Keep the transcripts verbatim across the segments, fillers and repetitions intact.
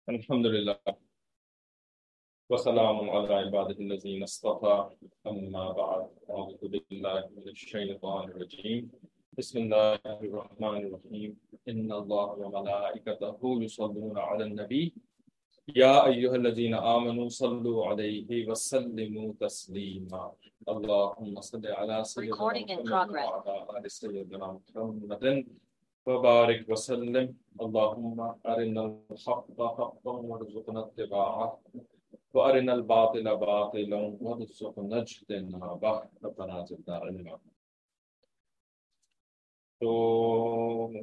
الحمد لله وسلام على عباده الذين اصطفى أما بعد أعوذ بالله من الشيطان الرجيم بسم الله الرحمن الرحيم إن الله وملائكته يصلون على النبي يا أيها الذين آمنوا صلوا عليه وسلموا تسليما اللهم صل على سيدنا Recording in محمد progress. وعلى آل سيدنا محمد وبارك وسلم اللهم أرنا الحق حقا وارزقنا اتباعه وأرنا الباطل باطلا وارزقنا اجتنابه ربنا زدنا علما. تو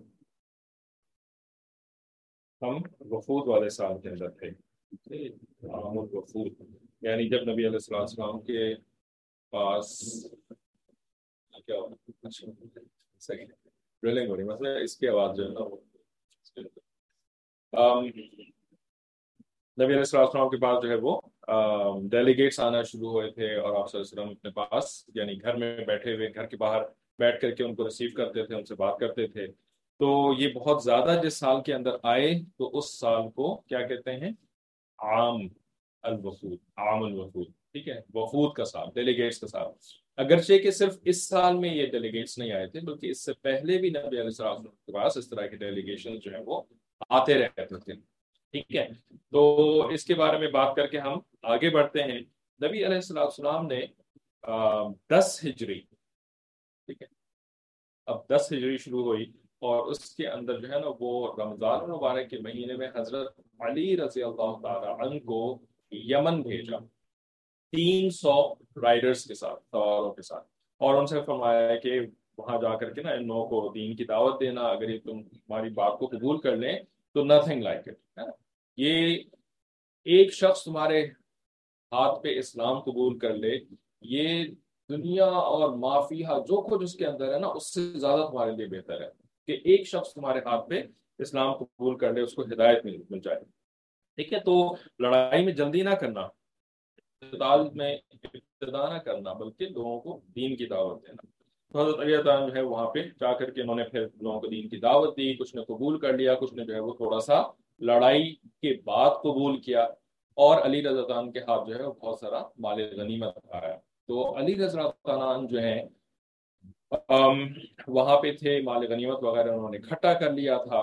ہم وفود والے سال کے اندر تھے، عام الوفود، یعنی جب نبی علیہ الصلوۃ والسلام کے پاس کیا ڈرلنگ ہو رہی، مطلب اس کی آواز جو ہے نا وہ آم، نبی علیہ الصلوۃ والسلام کے پاس جو ہے وہ ڈیلیگیٹس آنا شروع ہوئے تھے، اور آپ صلی اللہ علیہ وسلم اپنے پاس یعنی گھر میں بیٹھے ہوئے گھر کے باہر بیٹھ کر کے ان کو ریسیو کرتے تھے، ان سے بات کرتے تھے. تو یہ بہت زیادہ جس سال کے اندر آئے تو اس سال کو کیا کہتے ہیں؟ عام الوفود، عام الوفود. ٹھیک ہے، وفود کا سال، ڈیلیگیٹس کا سال. اگرچہ کہ صرف اس سال میں یہ ڈیلیگیٹس نہیں آئے تھے، بلکہ اس سے پہلے بھی نبی علیہ السلام کے پاس اس طرح کے ڈیلیگیشن جو ہیں وہ آتے رہتے تھے. ٹھیک ہے، تو اس کے بارے میں بات کر کے ہم آگے بڑھتے ہیں. نبی علیہ السلام السلام نے دس ہجری، ٹھیک ہے، اب دس ہجری شروع ہوئی، اور اس کے اندر جو ہے نا وہ رمضان المبارک کے مہینے میں حضرت علی رضی اللہ تعالی عنہ کو یمن بھیجا تین سو رائڈرز کے ساتھ، سواروں کے ساتھ، اور ان سے فرمایا ہے کہ وہاں جا کر کے نا ان لوگوں کو دین کی دعوت دینا، اگر یہ تم ہماری بات کو قبول کر لیں تو نتھنگ لائک اٹ. یہ ایک شخص تمہارے ہاتھ پہ اسلام قبول کر لے، یہ دنیا اور معافیہ جو کچھ اس کے اندر ہے نا اس سے زیادہ تمہارے لیے بہتر ہے کہ ایک شخص تمہارے ہاتھ پہ اسلام قبول کر لے، اس کو ہدایت مل مل جائے. ٹھیک ہے، تو لڑائی میں جلدی نہ کرنا، اقتتال میں ابتدا نہ کرنا، بلکہ لوگوں کو دین کی دعوت دینا. تو حضرت علی رضی اللہ عنہ جو ہے وہاں پہ جا کر کے انہوں نے پھر لوگوں کو دین کی دعوت دی، کچھ نے قبول کر لیا، کچھ نے جو ہے وہ تھوڑا سا لڑائی کے بعد قبول کیا، اور علی رضی اللہ عنہ کے ہاتھ جو ہے وہ بہت سارا مال غنیمت آیا. تو علی رضی اللہ عنہ جو ہیں ام، وہاں پہ تھے، مال غنیمت وغیرہ انہوں نے اکٹھا کر لیا تھا.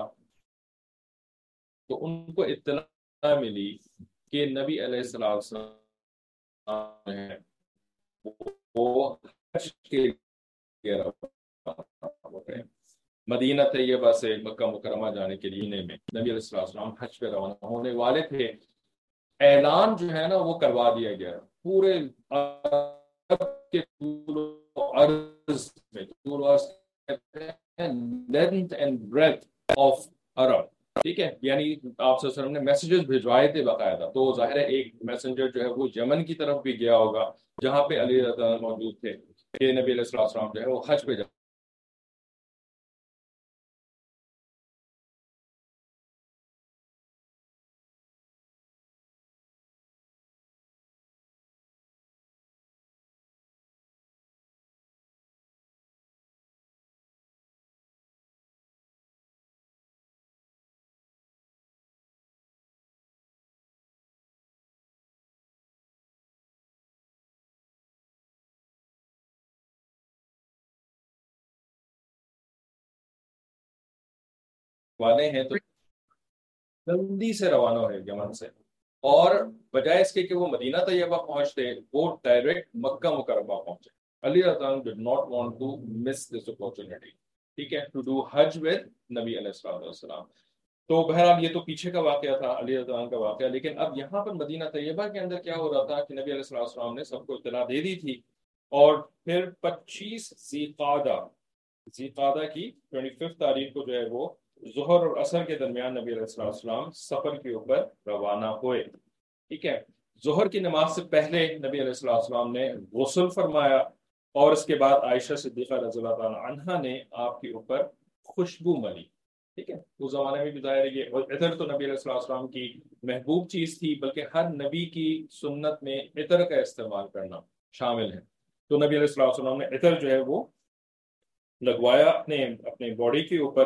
تو ان کو اطلاع ملی کہ نبی علیہ السلام جو ہیں وہ حج کے لیے روانہ ہو گئے. مدینہ طیبہ سے مکہ مکرمہ جانے کے لیے میں نبی علیہ السلام حج پہ روانہ ہونے والے تھے. اعلان جو ہے نا وہ کروا دیا گیا پورے عرب کے طول و عرض میں، طول و عرض length and breadth of عرب. ٹھیک ہے، یعنی آپ صلی اللہ علیہ وسلم نے میسیجز بھجوائے تھے باقاعدہ. تو ظاہر ہے ایک میسنجر جو ہے وہ یمن کی طرف بھی گیا ہوگا جہاں پہ علی رضی اللہ عنہ موجود تھے کہ نبی علیہ السلام جو ہے وہ حج پہ جا والے ہیں. تو جلدی سے روانہ ہوئے یمن سے، اور بجائے اس کے کہ وہ مدینہ طیبہ پہنچتے وہ ڈائریکٹ مکہ مکرمہ پہنچے. علی رضی اللہ عنہ did not want to miss this opportunity، ٹھیک ہے، to do حج with نبی علیہ السلام والسلام. تو بہرحال یہ تو پیچھے کا واقعہ تھا، علی رضی اللہ عنہ کا واقعہ. لیکن اب یہاں پر مدینہ طیبہ کے اندر کیا ہو رہا تھا کہ نبی علیہ السلام والسلام نے سب کو اطلاع دے دی تھی، اور پھر پچیس ذی قعدہ ذی قعدہ کی پچیس تاریخ کو جو ہے وہ ظہر اور عصر کے درمیان نبی علیہ السلام سفر کے اوپر روانہ ہوئے. ٹھیک ہے، ظہر کی نماز سے پہلے نبی علیہ السلام نے غسل فرمایا، اور اس کے بعد عائشہ صدیقہ رضی اللہ تعالی عنہا نے آپ کے اوپر خوشبو ملی. ٹھیک ہے، اس زمانے میں بھی ظاہر ہے یہ، اور عطر تو نبی علیہ السلام کی محبوب چیز تھی، بلکہ ہر نبی کی سنت میں عطر کا استعمال کرنا شامل ہے. تو نبی علیہ السلام نے عطر جو ہے وہ لگوایا اپنے اپنے باڈی کے اوپر،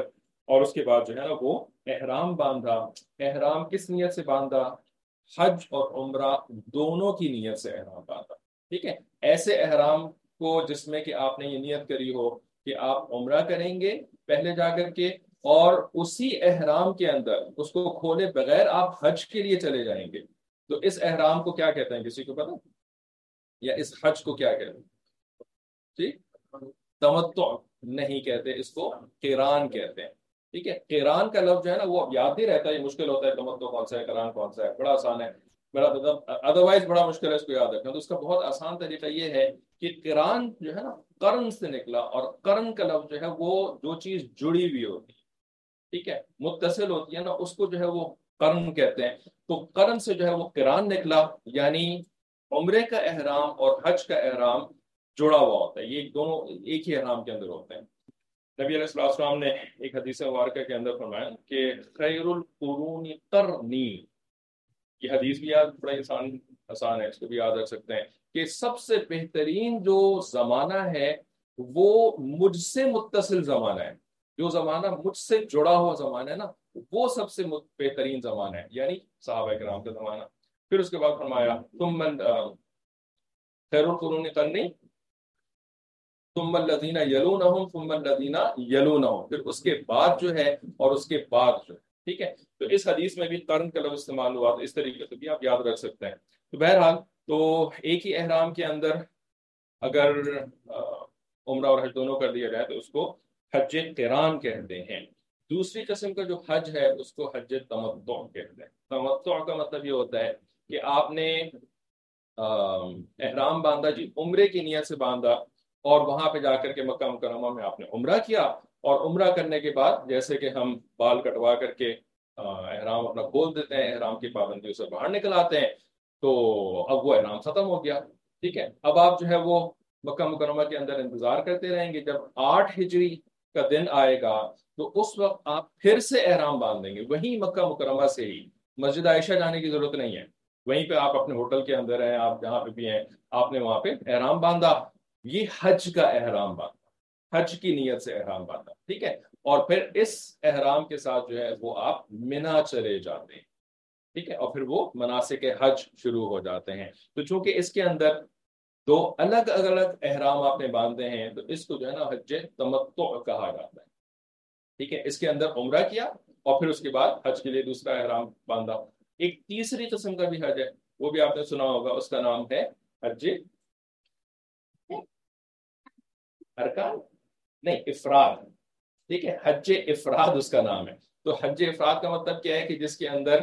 اور اس کے بعد جو ہے نا وہ احرام باندھا. احرام کس نیت سے باندھا؟ حج اور عمرہ دونوں کی نیت سے احرام باندھا. ٹھیک ہے. ایسے احرام کو جس میں کہ آپ نے یہ نیت کری ہو کہ آپ عمرہ کریں گے پہلے جا کر کے، اور اسی احرام کے اندر اس کو کھولے بغیر آپ حج کے لیے چلے جائیں گے، تو اس احرام کو کیا کہتے ہیں؟ کسی کو پتا؟ یا اس حج کو کیا کہتے ہیں؟ جی، تمتع نہیں کہتے، اس کو قران کہتے ہیں. ٹھیک ہے. قران کا لفظ جو ہے نا وہ اب یاد نہیں رہتا، یہ مشکل ہوتا ہے. تمتع کون سا ہے، قران کون سا ہے؟ بڑا آسان ہے، بڑا ادروائز بڑا مشکل ہے اس کو یاد رکھنا. تو اس کا بہت آسان طریقہ یہ ہے کہ قران جو ہے نا قرن سے نکلا، اور قرن کا لفظ جو ہے وہ جو چیز جڑی ہوئی ہوتی ہے، ٹھیک ہے، متصل ہوتی ہے نا، اس کو جو ہے وہ قرن کہتے ہیں. تو قرن سے جو ہے وہ قران نکلا، یعنی عمرے کا احرام اور حج کا احرام جڑا ہوا ہوتا ہے. یہ دونوں ایک ہی احرام کے اندر ہوتے ہیں. نبی علیہ الصلوۃ والسلام نے ایک حدیث مبارکہ کے اندر فرمایا کہ خیر القرون قرنی. یہ حدیث بھی یاد بڑا آسان آسان ہے، اس کو بھی یاد رکھ سکتے ہیں کہ سب سے بہترین جو زمانہ ہے وہ مجھ سے متصل زمانہ ہے. جو زمانہ مجھ سے جڑا ہوا زمانہ ہے نا وہ سب سے بہترین زمانہ ہے، یعنی صحابہ کرام کا زمانہ. پھر اس کے بعد فرمایا تم من خیر القرون قرنی ثم الذین یلونہم ثم الذین یلونہم. پھر اس کے بعد جو ہے اور اس کے بعد جو ہے. ٹھیک ہے. تو اس حدیث میں بھی قرن کا لفظ استعمال ہوا، تو اس طریقے سے بھی آپ یاد رکھ سکتے ہیں. تو بہرحال تو ایک ہی احرام کے اندر اگر عمرہ اور حج دونوں کر دیا جائے تو اس کو حج قران کہتے ہیں. دوسری قسم کا جو حج ہے اس کو حج تمتع کہتے ہیں. تمتع کا مطلب یہ ہوتا ہے کہ آپ نے احرام باندھا، جی عمرے کی نیت سے باندھا، اور وہاں پہ جا کر کے مکہ مکرمہ میں آپ نے عمرہ کیا، اور عمرہ کرنے کے بعد جیسے کہ ہم بال کٹوا کر کے احرام اپنا کھول دیتے ہیں، احرام کی پابندیوں سے باہر نکل آتے ہیں، تو اب وہ احرام ختم ہو گیا. ٹھیک ہے. اب آپ جو ہے وہ مکہ مکرمہ کے اندر انتظار کرتے رہیں گے. جب آٹھ ہجری کا دن آئے گا تو اس وقت آپ پھر سے احرام باندھ دیں گے، وہیں مکہ مکرمہ سے ہی. مسجد عائشہ جانے کی ضرورت نہیں ہے، وہیں پہ آپ اپنے ہوٹل کے اندر ہیں، آپ جہاں پہ بھی ہیں، آپ نے وہاں پہ احرام باندھا. یہ حج کا احرام باندھا، حج کی نیت سے احرام باندھا. ٹھیک ہے. اور پھر اس احرام کے ساتھ جو ہے وہ آپ منا چلے جاتے ہیں. ٹھیک ہے. اور پھر وہ مناسک حج شروع ہو جاتے ہیں. تو چونکہ اس کے اندر دو الگ الگ احرام آپ نے باندھے ہیں تو اس کو جو ہے نا حج تمتع کہا جاتا ہے. ٹھیک ہے. اس کے اندر عمرہ کیا اور پھر اس کے بعد حج کے لیے دوسرا احرام باندھا. ایک تیسری قسم کا بھی حج ہے، وہ بھی آپ نے سنا ہوگا، اس کا نام ہے حج ارکان نہیں افراد. ٹھیک ہے. حج افراد اس کا نام ہے. تو حج افراد کا مطلب کیا ہے کہ جس کے اندر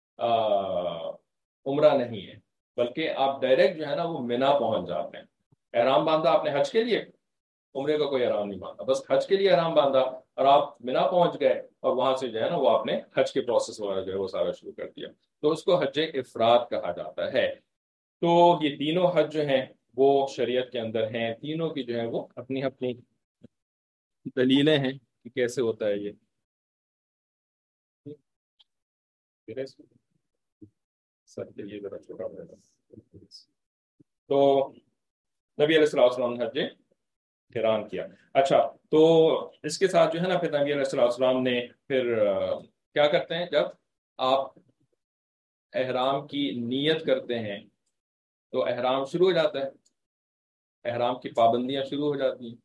عمرہ نہیں ہے، بلکہ آپ ڈائریکٹ جو ہے نا وہ منا پہنچ جاتے ہیں. احرام باندھا آپ نے حج کے لیے، عمرے کا کوئی احرام نہیں باندھا، بس حج کے لیے احرام باندھا اور آپ منا پہنچ گئے، اور وہاں سے جو ہے نا وہ آپ نے حج کے پروسیس وغیرہ جو ہے وہ سارا شروع کر دیا. تو اس کو حج افراد کہا جاتا ہے. تو یہ تینوں حج جو ہیں وہ شریعت کے اندر ہیں. تینوں کی جو ہے وہ اپنی اپنی دلیلیں ہیں کہ کیسے ہوتا ہے یہ. سر کے لیے ذرا چھوٹا ہو جائے. تو نبی علیہ الصلوۃ والسلام نے حج قران کیا. اچھا، تو اس کے ساتھ جو ہے نا پھر نبی علیہ الصلوۃ والسلام نے پھر کیا کرتے ہیں، جب آپ احرام کی نیت کرتے ہیں تو احرام شروع ہو جاتا ہے، احرام کی پابندیاں شروع ہو جاتی ہیں.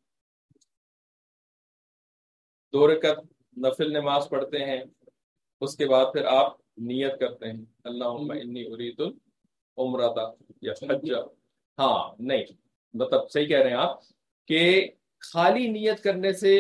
دو رکعت نفل نماز پڑھتے ہیں، اس کے بعد پھر آپ نیت کرتے ہیں اللہم انی ارید العمرۃ یا حج. ہاں نہیں، مطلب صحیح کہہ رہے ہیں آپ کہ خالی نیت کرنے سے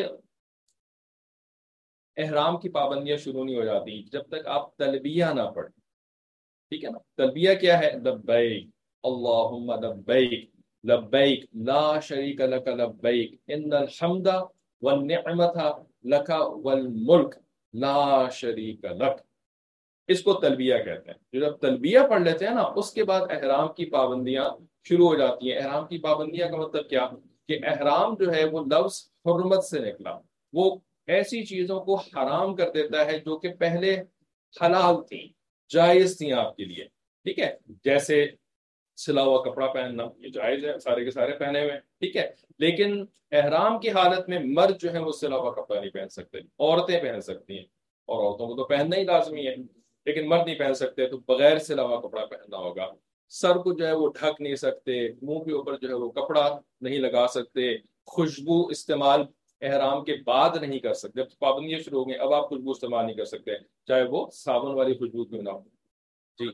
احرام کی پابندیاں شروع نہیں ہو جاتی جب تک آپ تلبیہ نہ پڑھیں. ٹھیک ہے نا. تلبیہ کیا ہے؟ لبیک اللہم لبیک لبیک لا شریک لک لبیک ان الحمد والنعمت لک والملک لا شریک لک. اس کو تلبیہ کہتے ہیں. جو جب تلبیہ پڑھ لیتے ہیں نا اس کے بعد احرام کی پابندیاں شروع ہو جاتی ہیں. احرام کی پابندیاں کا مطلب کیا کہ احرام جو ہے وہ لفظ حرمت سے نکلا، وہ ایسی چیزوں کو حرام کر دیتا ہے جو کہ پہلے حلال تھیں، جائز تھیں آپ کے لیے. ٹھیک ہے. جیسے سلا ہوا کپڑا پہننا یہ جائز ہے، سارے کے سارے پہنے ہوئے، ٹھیک ہے، لیکن احرام کی حالت میں مرد جو ہے وہ سلا ہوا کپڑا نہیں پہن سکتے، عورتیں پہن سکتی ہیں، اور عورتوں کو تو پہننا ہی لازمی ہے، لیکن مرد نہیں پہن سکتے، تو بغیر سلا ہوا کپڑا پہننا ہوگا۔ سر کو جو ہے وہ ڈھک نہیں سکتے، منہ کے اوپر جو ہے وہ کپڑا نہیں لگا سکتے، خوشبو استعمال احرام کے بعد نہیں کر سکتے، جب پابندیاں شروع ہو گئی اب آپ خوشبو استعمال نہیں کر سکتے، چاہے وہ صابن والی خوشبو کیوں نہ ہو۔ جی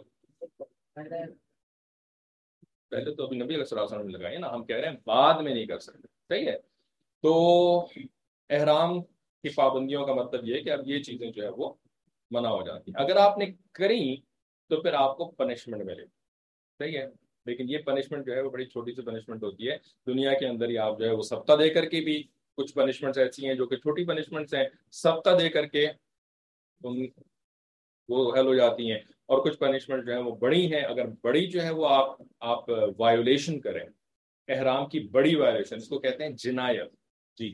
پہلے تو ابھی نبی علیہ الصلوۃ والسلام نے لگائی ہے نا، ہم کہہ رہے ہیں بعد میں نہیں کر سکتے، صحیح ہے۔ تو احرام کی پابندیوں کا مطلب یہ ہے کہ اب یہ چیزیں جو ہے وہ منع ہو جاتی ہیں، اگر آپ نے کری تو پھر آپ کو پنشمنٹ ملے، صحیح ہے، لیکن یہ پنشمنٹ جو ہے وہ بڑی چھوٹی سی پنشمنٹ ہوتی ہے، دنیا کے اندر ہی آپ جو ہے وہ سبقہ دے کر کے بھی، کچھ پنشمنٹس ایسی ہیں جو کہ چھوٹی پنشمنٹس ہیں، سبقہ دے کر کے ان وہ حل ہو جاتی ہیں، اور کچھ پنشمنٹ جو ہے وہ بڑی ہیں، اگر بڑی جو ہے وہ آپ آپ وایولیشن کریں، احرام کی بڑی وایولیشن، اس کو کہتے ہیں جنایت۔ جی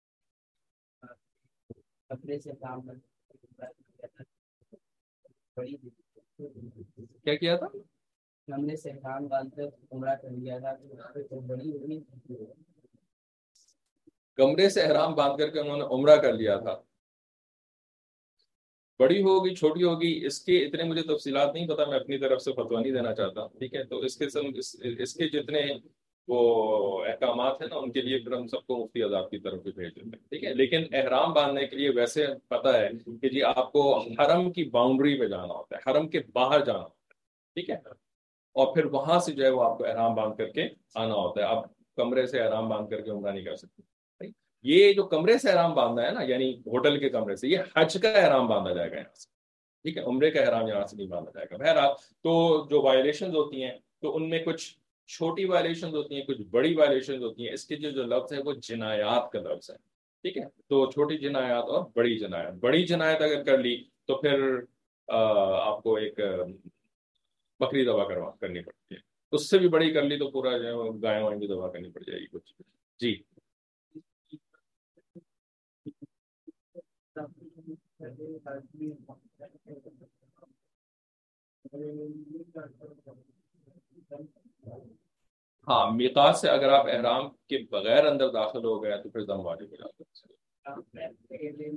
کیا کیا تھا؟ ہم نے سہران باندھ کر عمرہ کر لیا تھا، تو بڑی ہوئی کمرے سے احرام باندھ کر کے انہوں نے عمرہ کر لیا تھا، بڑی ہوگی چھوٹی ہوگی اس کے اتنے مجھے تفصیلات نہیں پتا، میں اپنی طرف سے فتویٰ نہیں دینا چاہتا، ٹھیک ہے، تو اس کے سم اس, اس کے جتنے وہ احکامات ہیں نا ان کے لیے پھر ہم سب کو مفتی آزاد کی طرف بھی بھیج دیتے ہیں، ٹھیک ہے، لیکن احرام باندھنے کے لیے ویسے پتہ ہے کہ جی آپ کو حرم کی باؤنڈری پہ جانا ہوتا ہے، حرم کے باہر جانا ہوتا ہے، ٹھیک ہے، اور پھر وہاں سے جو ہے وہ آپ کو احرام باندھ کر کے آنا ہوتا ہے، آپ کمرے سے احرام باندھ کر کے عمرہ نہیں کر سکتے۔ یہ جو کمرے سے احرام باندھنا ہے نا، یعنی ہوٹل کے کمرے سے، یہ حج کا احرام باندھا جائے گا یہاں سے، ٹھیک ہے، عمرے کا احرام یہاں سے نہیں باندھا جائے گا۔ بہرحال تو جو وائلیشنز ہوتی ہیں تو ان میں کچھ چھوٹی وائلیشنز ہوتی ہیں، کچھ بڑی وائلیشنز ہوتی ہیں، اس کے جو جو لفظ ہے وہ جنایات کا لفظ ہے، ٹھیک ہے، تو چھوٹی جنایات اور بڑی جنایات، بڑی جنایت اگر کر لی تو پھر آپ کو ایک بکری ذبح کروا کرنی پڑتی ہے، اس سے بھی بڑی کر لی تو پورا جو ہے گائے وائیں بھی ذبح کرنی پڑ جائے گی کچھ۔ جی ہاں، میقات سے اگر آپ احرام کے بغیر اندر داخل ہو گئے تو پھر دم واجب ہو جاتا ہے۔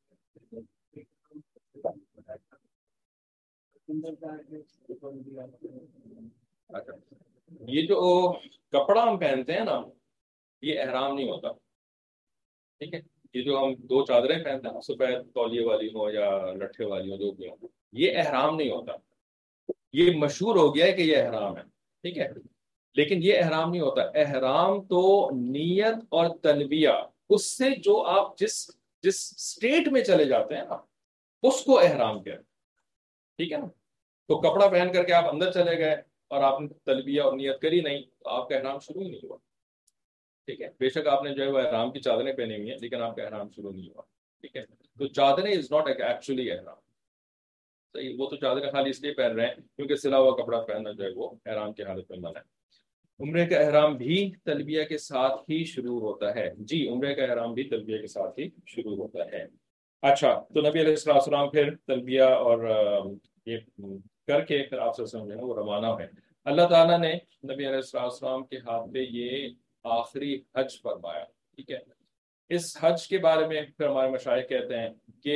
اچھا، یہ جو کپڑا ہم پہنتے ہیں نا یہ احرام نہیں ہوتا، ٹھیک ہے، یہ جو ہم دو چادریں پہنتے ہیں سفید تولیے والی ہو یا لٹھے والی ہو جو بھی ہو، یہ احرام نہیں ہوتا، یہ مشہور ہو گیا ہے کہ یہ احرام ہے، ٹھیک ہے، لیکن یہ احرام نہیں ہوتا۔ احرام تو نیت اور تلبیہ، اس سے جو آپ جس جس سٹیٹ میں چلے جاتے ہیں نا اس کو احرام کہتے ہیں، ٹھیک ہے نا، تو کپڑا پہن کر کے آپ اندر چلے گئے اور آپ نے تلبیہ اور نیت کری نہیں تو آپ کا احرام شروع ہی نہیں ہوا، ٹھیک ہے، بے شک آپ نے جو ہے وہ احرام کی چادریں پہنی ہوئی ہیں لیکن آپ کا احرام شروع نہیں ہوا، ٹھیک ہے، تو چادریں از ناٹ ایکچولی احرام، صحیح، وہ تو چادریں خالی اس لیے پہن رہے ہیں کیونکہ سلا ہوا کپڑا پہننا جو ہے وہ احرام کی حالت میں منع ہے۔ عمرے کا احرام بھی تلبیہ کے ساتھ ہی شروع ہوتا ہے، جی عمرے کا احرام بھی تلبیہ کے ساتھ ہی شروع ہوتا ہے۔ اچھا، تو نبی علیہ السلام السلام پھر تلبیہ اور یہ کر کے پھر آپ سے جو ہے وہ روانہ ہوئے، اللہ تعالیٰ نے نبی علیہ السلام السلام کے ہاتھ پہ یہ آخری حج فرمایا، ٹھیک ہے، اس حج کے بارے میں پھر ہمارے مشائخ کہتے ہیں کہ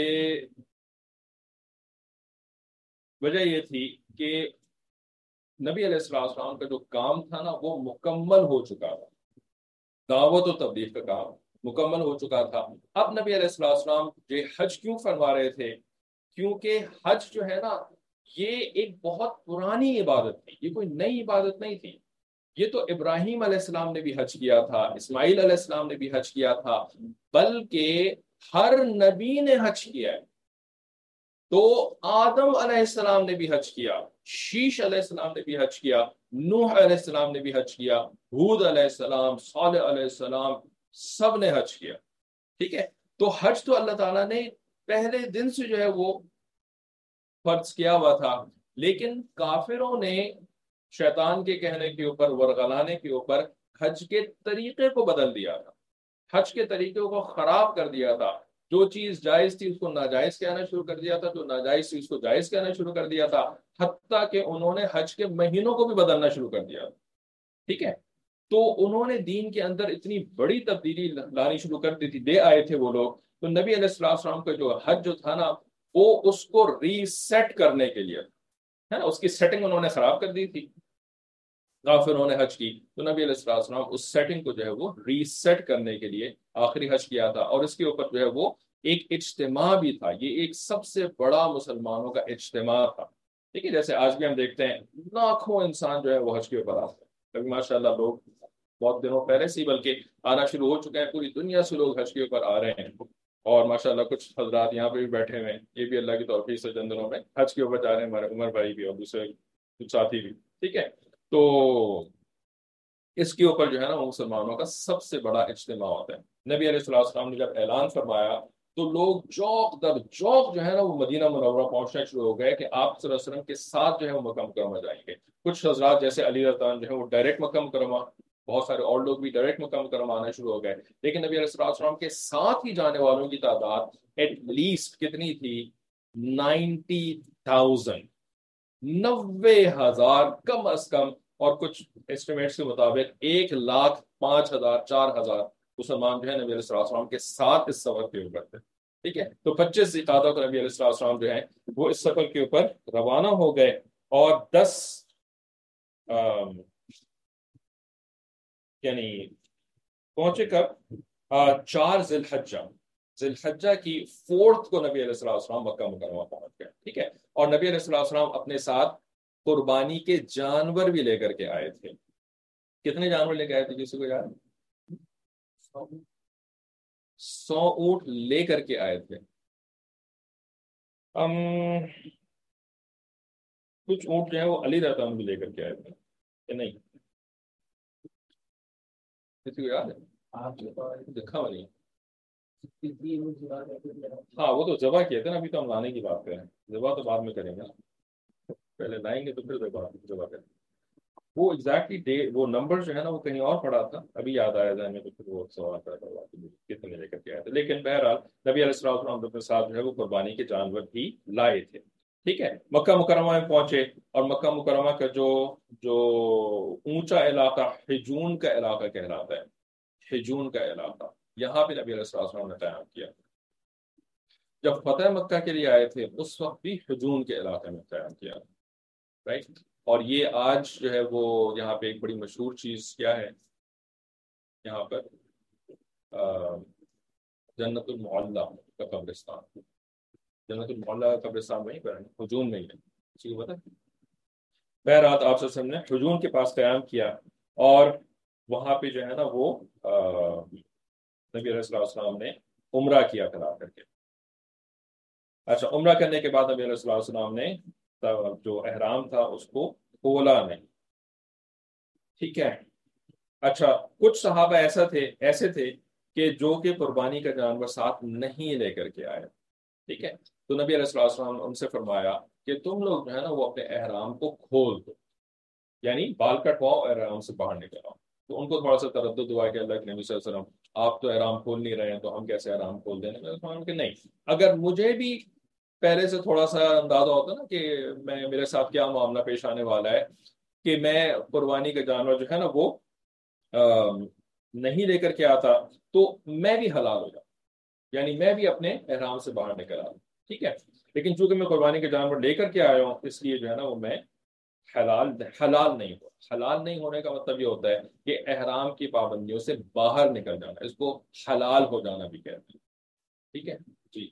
وجہ یہ تھی کہ نبی علیہ السلام کا جو کام تھا نا وہ مکمل ہو چکا تھا، دعوت و تبلیغ کا کام مکمل ہو چکا تھا، اب نبی علیہ السلام یہ حج کیوں فرما رہے تھے؟ کیونکہ حج جو ہے نا یہ ایک بہت پرانی عبادت تھی، یہ کوئی نئی عبادت نہیں تھی، یہ تو ابراہیم علیہ السلام نے بھی حج کیا تھا، اسماعیل علیہ السلام نے بھی حج کیا تھا، بلکہ ہر نبی نے حج کیا ہے، تو آدم علیہ السلام نے بھی حج کیا، شیش علیہ السلام نے بھی حج کیا، نوح علیہ السلام نے بھی حج کیا، ہود علیہ السلام، صالح علیہ السلام، سب نے حج کیا، ٹھیک ہے، تو حج تو اللہ تعالیٰ نے پہلے دن سے جو ہے وہ فرض کیا ہوا تھا، لیکن کافروں نے شیطان کے کہنے کے اوپر، ورغلانے کے اوپر حج کے طریقے کو بدل دیا تھا، حج کے طریقوں کو خراب کر دیا تھا، جو چیز جائز تھی اس کو ناجائز کہنا شروع کر دیا تھا، جو ناجائز تھی اس کو جائز کہنا شروع کر دیا تھا، حتیٰ کہ انہوں نے حج کے مہینوں کو بھی بدلنا شروع کر دیا. ٹھیک ہے. تو انہوں نے دین کے اندر اتنی بڑی تبدیلی لانی شروع کر دی تھی، دے آئے تھے وہ لوگ. تو نبی علیہ السلام السلام کا جو حج جو تھا نا، وہ اس کو ری سیٹ کرنے کے لیے ہے نا، اس کی سیٹنگ انہوں نے خراب کر دی تھی. پھر انہوں نے حج کی تو نبی علیہ السلام السلام اس سیٹنگ کو جو ہے وہ ری سیٹ کرنے کے لیے آخری حج کیا تھا. اور اس کے اوپر جو ہے وہ ایک اجتماع بھی تھا. یہ ایک سب سے بڑا مسلمانوں کا اجتماع تھا. ٹھیک ہے. جیسے آج بھی ہم دیکھتے ہیں لاکھوں انسان جو ہے وہ حج کے اوپر آتے ہیں. کبھی ماشاء اللہ لوگ بہت دنوں پہلے سے بلکہ آنا شروع ہو چکے ہیں، پوری دنیا سے لوگ حج کے اوپر آ رہے ہیں. اور ماشاء اللہ کچھ حضرات یہاں پہ بھی بیٹھے ہوئے ہیں، یہ بھی اللہ کی توفیق سے چند دنوں میں حج کے اوپر جا رہے ہیں، ہمارے عمر بھائی بھی اور دوسرے کچھ ساتھی بھی. ٹھیک ہے. تو اس کے اوپر جو ہے نا وہ مسلمانوں کا سب سے بڑا اجتماع ہوتا ہے. نبی علیہ الصلوۃ والسلام نے جب اعلان فرمایا تو لوگ جوق در جوق جو ہے نا وہ مدینہ منورہ پہنچنا شروع ہو گئے کہ آپ صلی اللہ علیہ وسلم کے ساتھ جو ہے وہ مکہ مکرمہ جائیں گے. کچھ حضرات جیسے علی رضی اللہ عنہ جو ہے وہ ڈائریکٹ مکہ مکرمہ، بہت سارے اور لوگ بھی ڈائریکٹ مکہ مکرمہ آنا شروع ہو گئے. لیکن نبی علیہ الصلوۃ والسلام کے ساتھ ہی جانے والوں کی تعداد ایٹ لیسٹ کتنی تھی؟ نائنٹی تھاؤزینڈ، نوے ہزار کم از کم. اور کچھ اسٹیمیٹس کے مطابق ایک لاکھ پانچ ہزار چار ہزار مسلمان جو ہے نبی علیہ الصلوۃ والسلام کے ساتھ اس سفر کے اوپر تھے. ٹھیک ہے. تو پچیس ذوالقعدہ کو نبی علیہ الصلوۃ والسلام جو ہے وہ اس سفر کے اوپر روانہ ہو گئے. اور دس آم, یعنی پہنچے کب؟ چار ذی الحجہ ذی الحجہ کی فورتھ کو نبی علیہ الصلوۃ والسلام مکہ مکرمہ پہنچ گئے. ٹھیک ہے. اور نبی علیہ الصلوۃ والسلام اپنے ساتھ قربانی کے جانور بھی لے کر کے آئے تھے. کتنے جانور لے کے آئے تھے کسی کو یاد؟ سو اونٹ لے کر کے آئے تھے. ام کچھ اونٹ جو ہے وہ علی رضی اللہ عنہ بھی لے کر کے آئے تھے کہ نہیں؟ کسی کو یاد ہے؟ دیکھا ہوا نہیں. ہاں وہ تو ذبح کیے تھے نا. ابھی تو ہم لانے کی بات کریں، ذبح تو بعد میں کریں گے. پہلے لائیں گے تو پھر ذبح کریں. وہ ایگزیکٹلی ڈے وہ نمبر جو ہے نا وہ کہیں اور پڑا تھا، ابھی یاد آیا ذہن میں تو پھر وہ سوال پیدا ہوا کہ کتنے لے کر کے آئے تھے. لیکن بہرحال نبی علیہ الصلوۃ والسلام کے ساتھ جو ہے وہ قربانی کے جانور بھی لائے تھے. ٹھیک ہے. مکہ مکرمہ میں پہنچے اور مکہ مکرمہ کا جو جو اونچا علاقہ حجون کا علاقہ کہلاتا ہے، حجون کا علاقہ، یہاں پہ نبی علیہ الصلوۃ والسلام نے قیام کیا. جب فتح مکہ کے لیے آئے تھے اس وقت بھی حجون کے علاقے میں قیام کیا. رائٹ. اور یہ آج جو ہے وہ یہاں پہ ایک بڑی مشہور چیز کیا ہے، یہاں پر جنت المعلا کا قبرستان. جنت المعلا کا قبرستان وہیں پر ہے، حجون میں ہی ہے. کسی کو پتا؟ بہرحال آپ صلی اللہ علیہ وسلم نے حجون کے پاس قیام کیا اور وہاں پہ جو ہے نا وہ نبی علیہ الصلوۃ والسلام نے عمرہ کیا کرا کر کے. اچھا، عمرہ کرنے کے بعد نبی علیہ الصلوۃ والسلام نے جو احرام تھا اس کو کھولا نہیں. ٹھیک ہے. اچھا، کچھ صحابہ ایسا تھے ایسے تھے کہ جو کہ قربانی کا جانور ساتھ نہیں لے کر کے آئے. ٹھیک ہے. تو نبی علیہ الصلوۃ والسلام نے ان سے فرمایا کہ تم لوگ جو ہے نا وہ اپنے احرام کو کھول دو، یعنی بال کٹواؤ اور احرام سے باہر نکل آؤ. تو ان کو تھوڑا سا تردد ہوا کہ اللہ کے نبی صلی اللہ علیہ وسلم آپ تو احرام کھول نہیں رہے ہیں تو ہم کیسے احرام کھول دیں؟ کہ نہیں، اگر مجھے بھی پہلے سے تھوڑا سا اندازہ ہوتا نا کہ میں میرے ساتھ کیا معاملہ پیش آنے والا ہے کہ میں قربانی کا جانور جو ہے نا وہ نہیں لے کر کے آتا تو میں بھی حلال ہو جاؤں، یعنی میں بھی اپنے احرام سے باہر نکل آؤں. ٹھیک ہے. لیکن چونکہ میں قربانی کے جانور لے کر کے آیا ہوں اس لیے جو ہے نا وہ میں حلال حلال نہیں ہو. حلال نہیں ہونے کا مطلب یہ ہوتا ہے کہ احرام کی پابندیوں سے باہر نکل جانا، اس کو حلال ہو جانا بھی کہتے ہیں. ٹھیک ہے جی.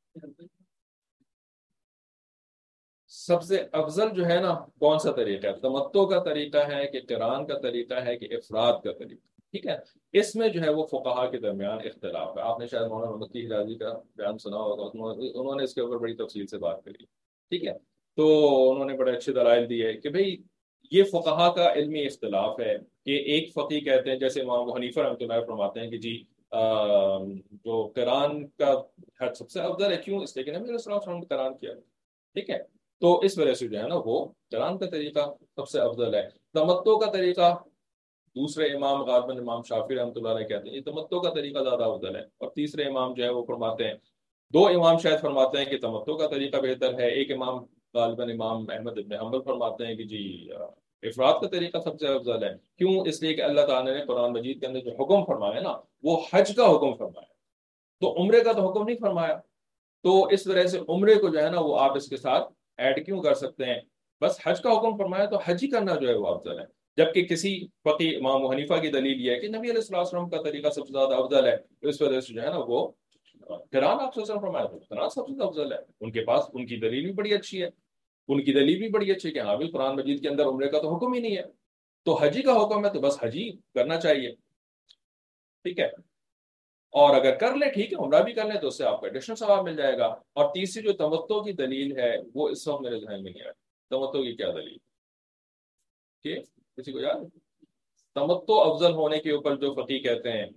سب سے افضل جو ہے نا کون سا طریقہ ہے؟ تمتع کا طریقہ ہے کہ قران کا طریقہ ہے کہ افراد کا طریقہ؟ ٹھیک ہے. اس میں جو ہے وہ فقہا کے درمیان اختلاف ہے. آپ نے شاید مولانا مکی حجازی کا بیان سنا ہوگا، انہوں نے اس کے اوپر بڑی تفصیل سے بات کری. ٹھیک ہے. تو انہوں نے بڑے اچھے دلائل دیے کہ بھئی یہ فقہا کا علمی اختلاف ہے کہ ایک فقی کہتے ہیں جیسے امام ابو حنیفہ رحمۃ اللہ فرماتے ہیں کہ جی جو قران کا حد سب سے افضل ہے. کیوں؟ اس لیے کہ نبی صلی اللہ علیہ وسلم نے قران کیا. ٹھیک ہے. تو اس وجہ سے جو ہے نا وہ قران کا طریقہ سب سے افضل ہے. تمتع کا طریقہ دوسرے امام غالباً امام شافعی رحمۃ اللہ علیہ کہتے ہیں یہ تمتع کا طریقہ زیادہ افضل ہے، اور تیسرے امام جو ہے وہ فرماتے ہیں، دو امام شاید فرماتے ہیں کہ تمتع کا طریقہ بہتر ہے، ایک امام غالباً امام احمد ابن حنبل فرماتے ہیں کہ جی افراد کا طریقہ سب سے افضل ہے۔ کیوں؟ اس لیے کہ اللہ تعالیٰ نے قرآن مجید کے اندر جو حکم فرمایا نا وہ حج کا حکم فرمایا، تو عمرے کا تو حکم نہیں فرمایا، تو اس وجہ سے عمرے کو جو ہے نا وہ آپ اس کے ساتھ ایڈ کیوں کر سکتے ہیں؟ بس حج کا حکم فرمایا تو حج ہی کرنا جو ہے وہ افضل ہے۔ جبکہ کسی فقی امام حنیفہ کی دلیل یہ ہے کہ نبی علیہ الصلوۃ والسلام کا طریقہ سب سے زیادہ افضل ہے، تو اس وجہ سے جو ہے نا وہ قرآن آپ سے فرمایا تو قرآن سب سے زیادہ افضل ہے۔ ان کے پاس ان کی دلیل بھی بڑی اچھی ہے، ان کی دلیل بھی بڑی اچھی ہے کہ ہاں بھی قرآن مجید کے اندر عمرے کا تو حکم ہی نہیں ہے، تو حجی کا حکم ہے تو بس حجی کرنا چاہیے، ٹھیک ہے۔ اور اگر کر لیں ٹھیک ہے، عمرہ بھی کر لیں تو اس سے آپ کو ایڈیشنل ثواب مل جائے گا۔ اور تیسری جو تمتع کی دلیل ہے وہ اس وقت میرے ذہن میں نہیں آئی، تمتع کی کیا دلیل کہ کسی کو یاد ہے؟ تمتع افضل ہونے کے اوپر جو فقی کہتے ہیں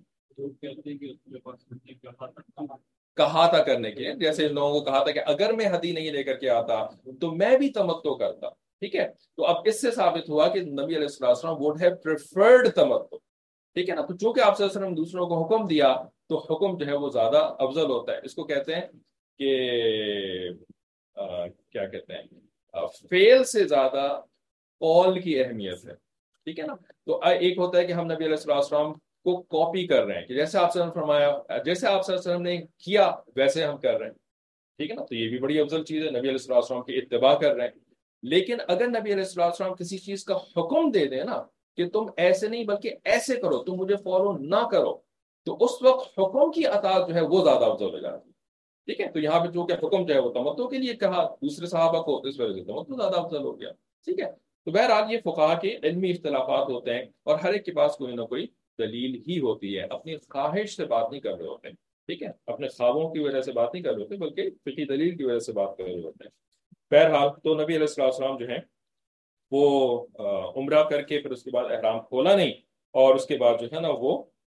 کہا تھا کرنے کے، جیسے ان لوگوں کو کہا تھا کہ اگر میں ہدی نہیں لے کر کے آتا تو میں بھی تمتع کرتا، ٹھیک ہے۔ تو اب اس سے ثابت ہوا کہ نبی علیہ السلام would have preferred تمتع، ٹھیک ہے نا۔ تو چونکہ آپ صلی اللہ علیہ وسلم دوسروں کو حکم دیا تو حکم جو ہے وہ زیادہ افضل ہوتا ہے، اس کو کہتے ہیں کہ آ, کیا کہتے ہیں فیل سے زیادہ قول کی اہمیت ہے، ٹھیک ہے نا۔ تو ایک ہوتا ہے کہ ہم نبی علیہ السلام کو کاپی کر رہے ہیں کہ جیسے آپ صلی اللہ علیہ وسلم فرمایا، جیسے آپ صلی اللہ علیہ وسلم نے کیا ویسے ہم کر رہے ہیں، ٹھیک ہے نا۔ تو یہ بھی بڑی افضل چیز ہے، نبی علیہ السلام کی اتباع کر رہے ہیں۔ لیکن اگر نبی علیہ السلام کسی چیز کا حکم دے دیں نا کہ تم ایسے نہیں بلکہ ایسے کرو، تم مجھے فالو نہ کرو، تو اس وقت حکم کی اطاعت جو ہے وہ زیادہ افضل ہو جاتی ہے، ٹھیک ہے۔ تو یہاں پہ جو کہ حکم جو ہے وہ تمتع کے لیے کہا دوسرے صحابہ کو، اس وجہ سے تمتع زیادہ افضل ہو گیا، ٹھیک ہے۔ تو بہرحال یہ فقہا کے علمی اختلافات ہوتے ہیں اور ہر ایک کے پاس کوئی نہ کوئی دلیل ہی ہوتی ہے، اپنی خواہش سے بات نہیں کر رہے ہوتے ہیں، ٹھیک ہے، اپنے خوابوں کی وجہ سے بات نہیں کر رہے ہوتے بلکہ فقہی دلیل کی وجہ سے بات کر رہے ہوتے ہیں۔ بہرحال تو نبی علیہ السلام جو ہیں وہ عمرہ کر کے پھر اس کے بعد احرام کھولا نہیں، اور اس کے بعد جو ہے نا وہ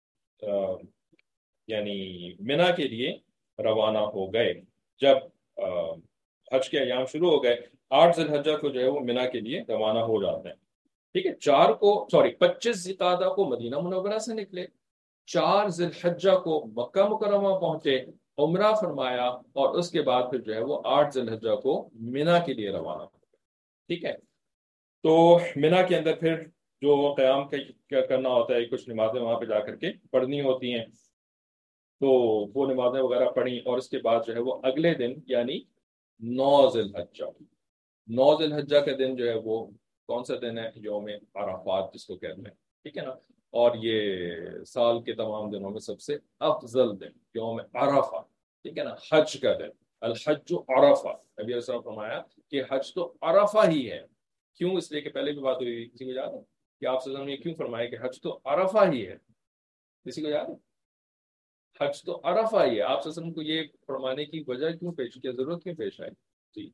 یعنی منا کے لیے روانہ ہو گئے۔ جب حج کے ایام شروع ہو گئے، آٹھ ذی الحجہ کو جو ہے وہ منا کے لیے روانہ ہو جاتے ہیں، ٹھیک ہے۔ چار کو سوری پچیس ذی القعدہ کو مدینہ منورہ سے نکلے، چار ذی الحجہ کو مکہ مکرمہ پہنچے، عمرہ فرمایا، اور اس کے بعد پھر جو ہے وہ آٹھ ذی الحجہ کو منا کے لیے روانہ ہو گئے، ٹھیک ہے۔ تو منا کے اندر پھر جو قیام کیا کرنا ہوتا ہے، کچھ نمازیں وہاں پہ جا کر کے پڑھنی ہوتی ہیں، تو وہ نمازیں وغیرہ پڑھی، اور اس کے بعد جو ہے وہ اگلے دن یعنی نو ذی الحجہ نو ذی الحجہ کا دن جو ہے وہ کون سا دن ہے؟ یوم عرفات جس کو کہتے ہیں، ٹھیک ہے نا۔ اور یہ سال کے تمام دنوں میں سب سے افضل دن یوم عرفہ، ٹھیک ہے نا، حج کا دن، الحج عرفہ۔ نبی علیہ السلام فرمایا کہ حج تو عرفہ ہی ہے، کیوں؟ اس لیے کہ پہلے بھی بات ہوئی، کسی کو یاد ہے کہ آپ صلی اللہ علیہ وسلم نے کیوں فرمایا کہ حج تو عرفہ ہی ہے؟ کسی کو یاد ہے؟ حج تو عرفہ ہی ہے، آپ صلی اللہ علیہ وسلم کو یہ فرمانے کی وجہ کیوں پیش کی، ضرورت کیوں پیش آئی؟ جی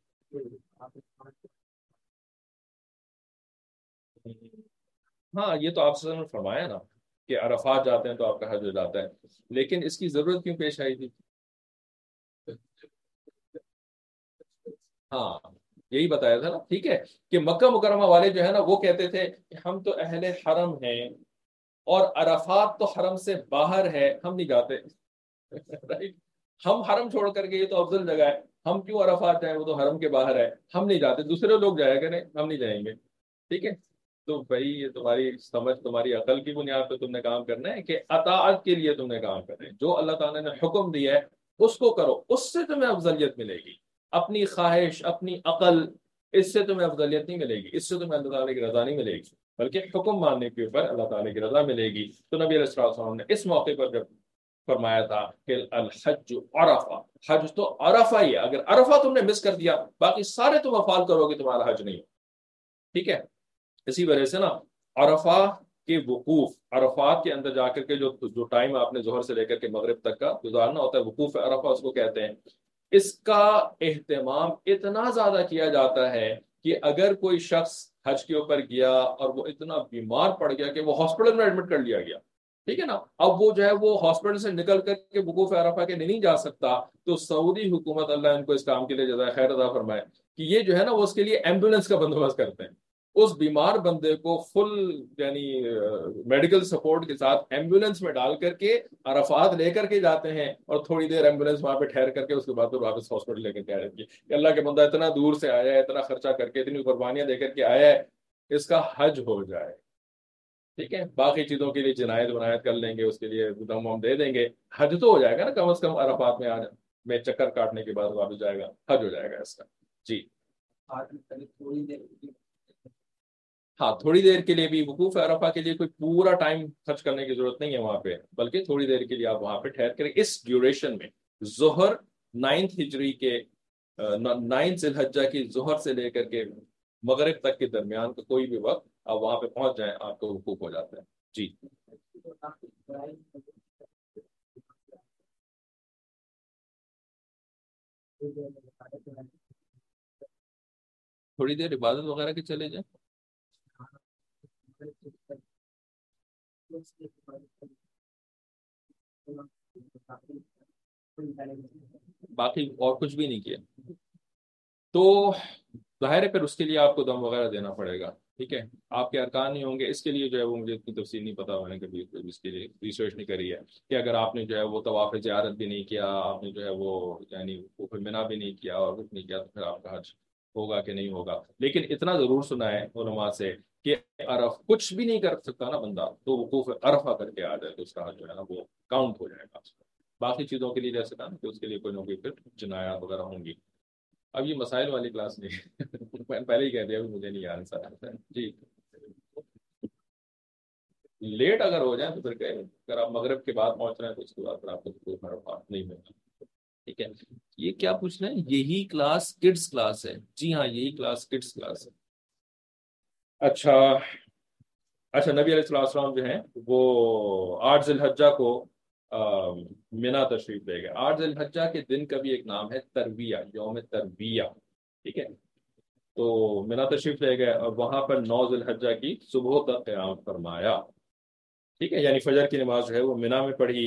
ہاں، یہ تو آپ صلی اللہ علیہ وسلم نے فرمایا نا کہ عرفات جاتے ہیں تو آپ کا حج ہو جاتا ہے، لیکن اس کی ضرورت کیوں پیش آئی تھی؟ ہاں یہی بتایا تھا نا، ٹھیک ہے، کہ مکہ مکرمہ والے جو ہے نا وہ کہتے تھے کہ ہم تو اہل حرم ہیں اور عرفات تو حرم سے باہر ہے، ہم نہیں جاتے رائٹ، ہم حرم چھوڑ کر کے، یہ تو افضل جگہ ہے، ہم کیوں عرفات جائیں، وہ تو حرم کے باہر ہے، ہم نہیں جاتے، دوسرے لوگ جایا کریں، ہم نہیں جائیں گے، ٹھیک ہے۔ تو بھائی یہ تمہاری سمجھ، تمہاری عقل کی بنیاد پہ تم نے کام کرنا ہے کہ اطاعت کے لیے تم نے کام کرنا ہے، جو اللہ تعالیٰ نے حکم دیا ہے اس کو کرو، اس سے تمہیں افضلیت ملے گی، اپنی خواہش، اپنی عقل، اس سے تمہیں افضلیت نہیں ملے گی، اس سے تمہیں اللہ تعالیٰ کی رضا نہیں ملے گی، بلکہ حکم ماننے کے اوپر اللہ تعالیٰ کی رضا ملے گی۔ تو نبی علیہ السلام نے اس موقع پر جب فرمایا تھا کہ الحج عرفہ، حج تو عرفہ ہی ہے، اگر عرفہ تم نے مس کر دیا باقی سارے تم افعال کرو گے، تمہارا حج نہیں ہو، ٹھیک ہے۔ اسی وجہ سے نا عرفہ کے وقوف، عرفات کے اندر جا کر کے جو جو ٹائم آپ نے ظہر سے لے کر کے مغرب تک کا گزارنا ہوتا ہے، وقوف عرفہ اس کو کہتے ہیں، اس کا اہتمام اتنا زیادہ کیا جاتا ہے کہ اگر کوئی شخص حج کے اوپر گیا اور وہ اتنا بیمار پڑ گیا کہ وہ ہاسپٹل میں ایڈمٹ کر لیا گیا، ٹھیک ہے نا، اب وہ جو ہے وہ ہاسپٹل سے نکل کر کے وقوف عرفہ کے نہیں جا سکتا، تو سعودی حکومت، اللہ ان کو اس کام کے لیے جزائے خیر عطا فرمائے، کہ یہ جو ہے نا وہ اس کے لیے ایمبولینس کا بندوبست کرتے ہیں، اس بیمار بندے کو فل یعنی میڈیکل سپورٹ کے ساتھ ایمبولینس میں ڈال کر کے عرفات لے کر کے جاتے ہیں، اور تھوڑی دیر ایمبولینس وہاں پہ ٹھہر کر کے اس کے بعد پھر واپس ہاسپٹل لے کر کے آ جاتی ہے کہ اللہ کے بندہ اتنا دور سے آیا ہے، اتنا خرچہ کر کے، اتنی قربانیاں دے کر کے آیا ہے، اس کا حج ہو جائے. ٹھیک ہے، باقی چیزوں کے لیے جنایت ونایت کر لیں گے، اس کے لیے دم وم دے دیں گے، حج تو ہو جائے گا نا کم از کم. عرفات میں آ میں چکر کاٹنے کے بعد واپس جائے گا، حج ہو جائے گا اس کا. جی تھوڑی دیر ہاں، تھوڑی دیر کے لیے بھی وقوف عرفہ کے لیے کوئی پورا ٹائم خرچ کرنے کی ضرورت نہیں ہے وہاں پہ، بلکہ تھوڑی دیر کے لیے آپ وہاں پہ ٹھہر کر اس ڈیوریشن میں ظہر نائنتھ ہجری کے نائنتھ ذی الحجہ کی ظہر سے لے کر کے مغرب تک کے درمیان کا کوئی بھی وقت آپ وہاں پہ پہنچ جائیں، آپ کو وقوف ہو جاتا ہے. جی تھوڑی دیر عبادت وغیرہ کے چلے جائیں. باقی اور کچھ بھی نہیں کیا تو ظاہر ہے پھر اس کے لیے آپ کو دم وغیرہ دینا پڑے گا. ٹھیک ہے، آپ کے ارکان نہیں ہوں گے، اس کے لیے جو ہے وہ مجھے اتنی تفصیل نہیں پتا، میں نے کبھی اس کے لیے ریسرچ نہیں کری ہے کہ اگر آپ نے جو ہے وہ طواف زیارت بھی نہیں کیا، آپ نے جو ہے وہ یعنی وہ منا بھی نہیں کیا اور کچھ نہیں کیا، تو پھر آپ کا حج ہوگا کہ نہیں ہوگا. لیکن اتنا ضرور سنا ہے علماء سے کہ عرف کچھ بھی نہیں کر سکتا نا بندہ، تو وقوف عرفہ کر کے آ جائے تو اس کا حج جو ہے نا وہ کاؤنٹ ہو جائے گا. باقی چیزوں کے لیے جیسے نا کہ اس کے لیے کوئی نہ کوئی پھر جنایات وغیرہ ہوں گی. اب یہ مسائل والی کلاس نہیں میں پہلے ہی کہہ دیا مجھے نہیں یاد سر. جی لیٹ اگر ہو جائے تو پھر کہ اگر آپ مغرب کے بعد پہنچ رہے ہیں تو اس کے بعد پھر آپ کو کوئی فرق نہیں ہوگا. ٹھیک ہے، یہ کیا پوچھ رہے ہیں؟ یہی کلاس کڈس کلاس ہے. جی ہاں، یہی کلاس کڈس کلاس ہے. اچھا اچھا نبی علیہ الصلوۃ والسلام جو ہیں وہ آٹھ ذی الحجہ کو منا تشریف لے گئے. آٹھ ذی الحجہ کے دن کا بھی ایک نام ہے ترویہ، یوم ترویہ. ٹھیک ہے، تو منا تشریف لے گئے اور وہاں پر نو ذی الحجہ کی صبح تک قیام فرمایا. ٹھیک ہے، یعنی فجر کی نماز جو ہے وہ منا میں پڑھی.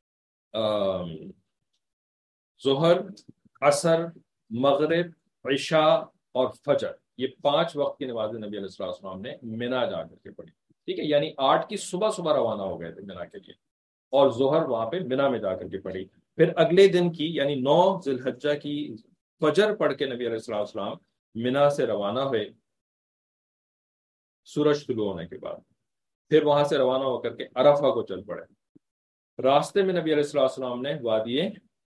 ظہر، عصر، مغرب، عشاء اور فجر، یہ پانچ وقت کی نمازیں نبی علیہ السلام نے منا جا کر کے پڑھی. ٹھیک ہے، یعنی آٹھ کی صبح صبح روانہ ہو گئے تھے منا کے لیے، اور ظہر وہاں پہ منا میں جا کر کے پڑھی. پھر اگلے دن کی یعنی نو ذی الحجہ کی فجر پڑھ کے نبی علیہ السلام منا سے روانہ ہوئے سورج طلوع ہونے کے بعد. پھر وہاں سے روانہ ہو کر کے عرفہ کو چل پڑے. راستے میں نبی علیہ السلام نے وادی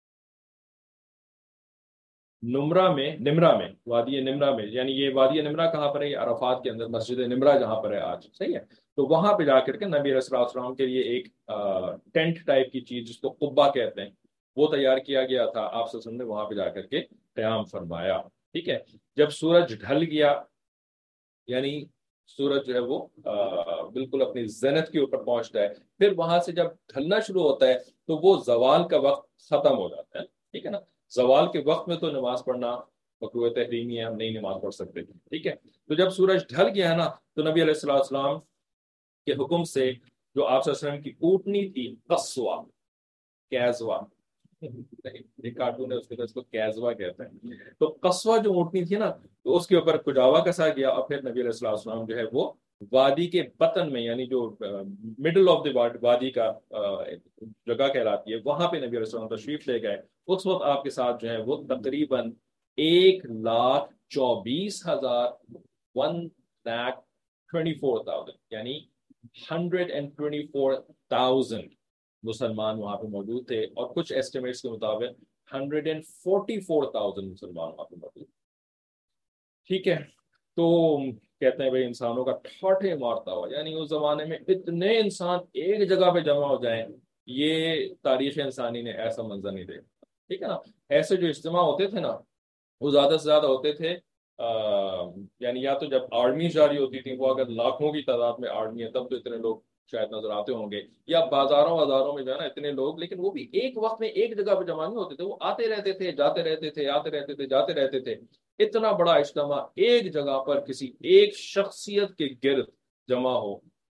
نمرہ میں نمرہ میں وادی نمرہ میں، یعنی یہ وادی نمرہ کہاں پر ہے؟ یہ عرفات کے اندر مسجد نمرہ جہاں پر ہے آج، صحیح ہے. تو وہاں پہ جا کر کے نبی علیہ السلام کے لیے ایک ٹینٹ ٹائپ کی چیز جس کو قبہ کہتے ہیں وہ تیار کیا گیا تھا. آپ صلی اللہ علیہ وسلم نے وہاں پہ جا کر کے قیام فرمایا. ٹھیک ہے، جب سورج ڈھل گیا، یعنی سورج جو ہے وہ بالکل اپنی زینت کے اوپر پہنچتا ہے، پھر وہاں سے جب ڈھلنا شروع ہوتا ہے تو وہ زوال کا وقت ختم ہو جاتا ہے. ٹھیک ہے نا، زوال کے وقت میں تو نماز پڑھنا مکروہ تحریمی ہے، ہم نہیں نماز پڑھ سکتے. ٹھیک ہے، تو جب سورج ڈھل گیا نا تو نبی علیہ السلام کے حکم سے جو آپ صلی اللہ علیہ وسلم کی اونٹنی تھی قصوہ، کیزوا، ایک کارٹون ہے اس کے اندر اس کو کیزوا کہتے ہیں، تو قصوہ جو اونٹنی تھی نا تو اس کے اوپر کجاوا کسا گیا، اور پھر نبی علیہ السلام جو ہے وہ وادی کے بطن میں، یعنی جو مڈل آف دی وادی کا جگہ کہلاتی ہے، وہاں پہ نبی علیہ السلام تشریف لے گئے. اس وقت آپ کے ساتھ جو ہے وہ تقریباً ایک لاکھ چوبیس ہزار one lakh twenty four thousand یعنی hundred and twenty four thousand مسلمان وہاں پہ موجود تھے، اور کچھ ایسٹیمیٹس کے مطابق hundred and forty four thousand مسلمان وہاں پہ موجود. ٹھیک ہے، تو کہتے ہیں بھائی انسانوں کا ٹھاٹھے مارتا ہوا، یعنی اس زمانے میں اتنے انسان ایک جگہ پہ جمع ہو جائیں، یہ تاریخ انسانی نے ایسا منظر نہیں دیکھا. ٹھیک ہے نا، ایسے جو اجتماع ہوتے تھے نا وہ زیادہ سے زیادہ ہوتے تھے یعنی یا تو جب آرمی جاری ہوتی تھی، وہ اگر لاکھوں کی تعداد میں آرمی ہے تب تو اتنے لوگ شاید نظر آتے ہوں گے، یا بازاروں بازاروں میں جو ہے نا اتنے لوگ، لیکن وہ بھی ایک وقت میں ایک جگہ پہ جمع نہیں ہوتے تھے، وہ آتے رہتے تھے جاتے رہتے تھے آتے رہتے تھے جاتے رہتے تھے. اتنا بڑا اجتماع ایک جگہ پر کسی ایک شخصیت کے گرد جمع ہو،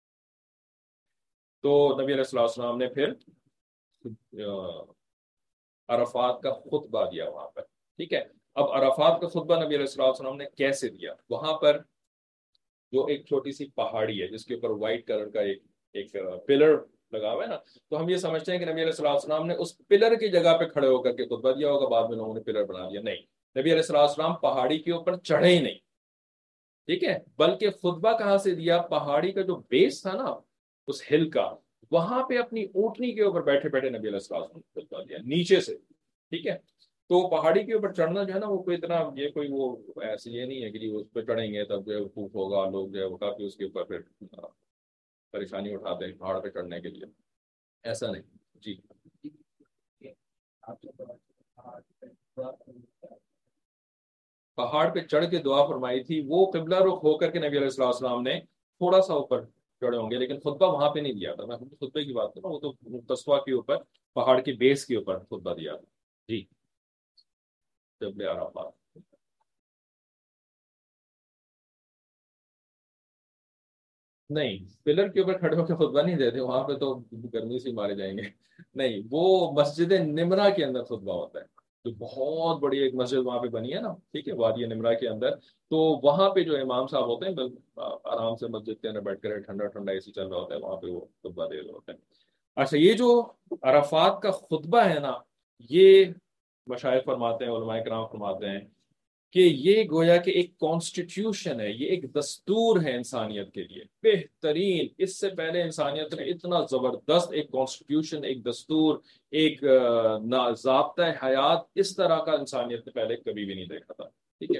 تو نبی علیہ السلام نے پھر عرفات کا خطبہ دیا وہاں پر. ٹھیک ہے، اب عرفات کا خطبہ نبی علیہ السلام نے کیسے دیا؟ وہاں پر جو ایک چھوٹی سی پہاڑی ہے جس کے اوپر وائٹ کلر کا ایک ایک پلر لگا ہوا ہے نا، تو ہم یہ سمجھتے ہیں کہ نبی علیہ الصلوۃ والسلام نے اس پلر کی جگہ پہ کھڑے ہو کر کے خطبہ دیا ہوگا، بعد میں لوگوں نے پلر بنا دیا. نہیں، نبی علیہ الصلوۃ والسلام پہاڑی کے اوپر چڑھے ہی نہیں، ٹھیک ہے، بلکہ خطبہ کہاں سے دیا؟ پہاڑی کا جو بیس تھا نا اس ہل کا، وہاں پہ اپنی اونٹنی کے اوپر بیٹھے بیٹھے نبی علیہ الصلوۃ والسلام نے خطبہ دیا نیچے سے، ٹھیک ہے. تو پہاڑی کے اوپر چڑھنا جو ہے نا وہ کوئی اتنا یہ کوئی وہ ایسے یہ نہیں ہے کہ جی اس پہ چڑھیں گے تب جو ہے وقوف ہوگا، لوگ جو ہے وہ کافی اس کے اوپر پھر پریشانی اٹھاتے ہیں پہاڑ پہ چڑھنے کے لیے، ایسا نہیں. جی پہاڑ پہ چڑھ کے دعا فرمائی تھی وہ قبلہ رخ ہو کر کے نبی علیہ الصلوۃ والسلام نے تھوڑا سا اوپر چڑھے ہوں گے، لیکن خطبہ وہاں پہ نہیں دیا تھا. میں خطبے کی بات کر رہا ہوں، وہ تو قصوہ کے اوپر پہاڑ کے بیس کے اوپر خطبہ دیا تھا. جی جبل عرفات. نہیں، پلر کے اوپر کھڑے ہو کے خطبہ نہیں دیتے، وہاں پہ تو گرمی سے مارے جائیں گے. نہیں، وہ مسجد نمرہ کے اندر خطبہ ہوتا ہے، جو بہت بڑی ایک مسجد وہاں پہ بنی ہے نا، ٹھیک ہے، وادی نمرہ کے اندر. تو وہاں پہ جو امام صاحب ہوتے ہیں بس آرام سے مسجد کے اندر بیٹھ کر ٹھنڈا ٹھنڈا اے سی چل رہا ہوتا ہے، وہاں پہ وہ خطبہ دے رہے ہوتے ہیں. اچھا، یہ جو عرفات کا خطبہ ہے نا، یہ مشائخ فرماتے ہیں، علماء کرام فرماتے ہیں کہ یہ گویا کہ ایک کانسٹیٹیوشن ہے، یہ ایک دستور ہے انسانیت کے لیے بہترین. اس سے پہلے انسانیت نے اتنا زبردست ایک کانسٹیٹیوشن، ایک دستور، ایک ضابطۂ حیات اس طرح کا انسانیت نے پہلے کبھی بھی نہیں دیکھا تھا. ٹھیک ہے.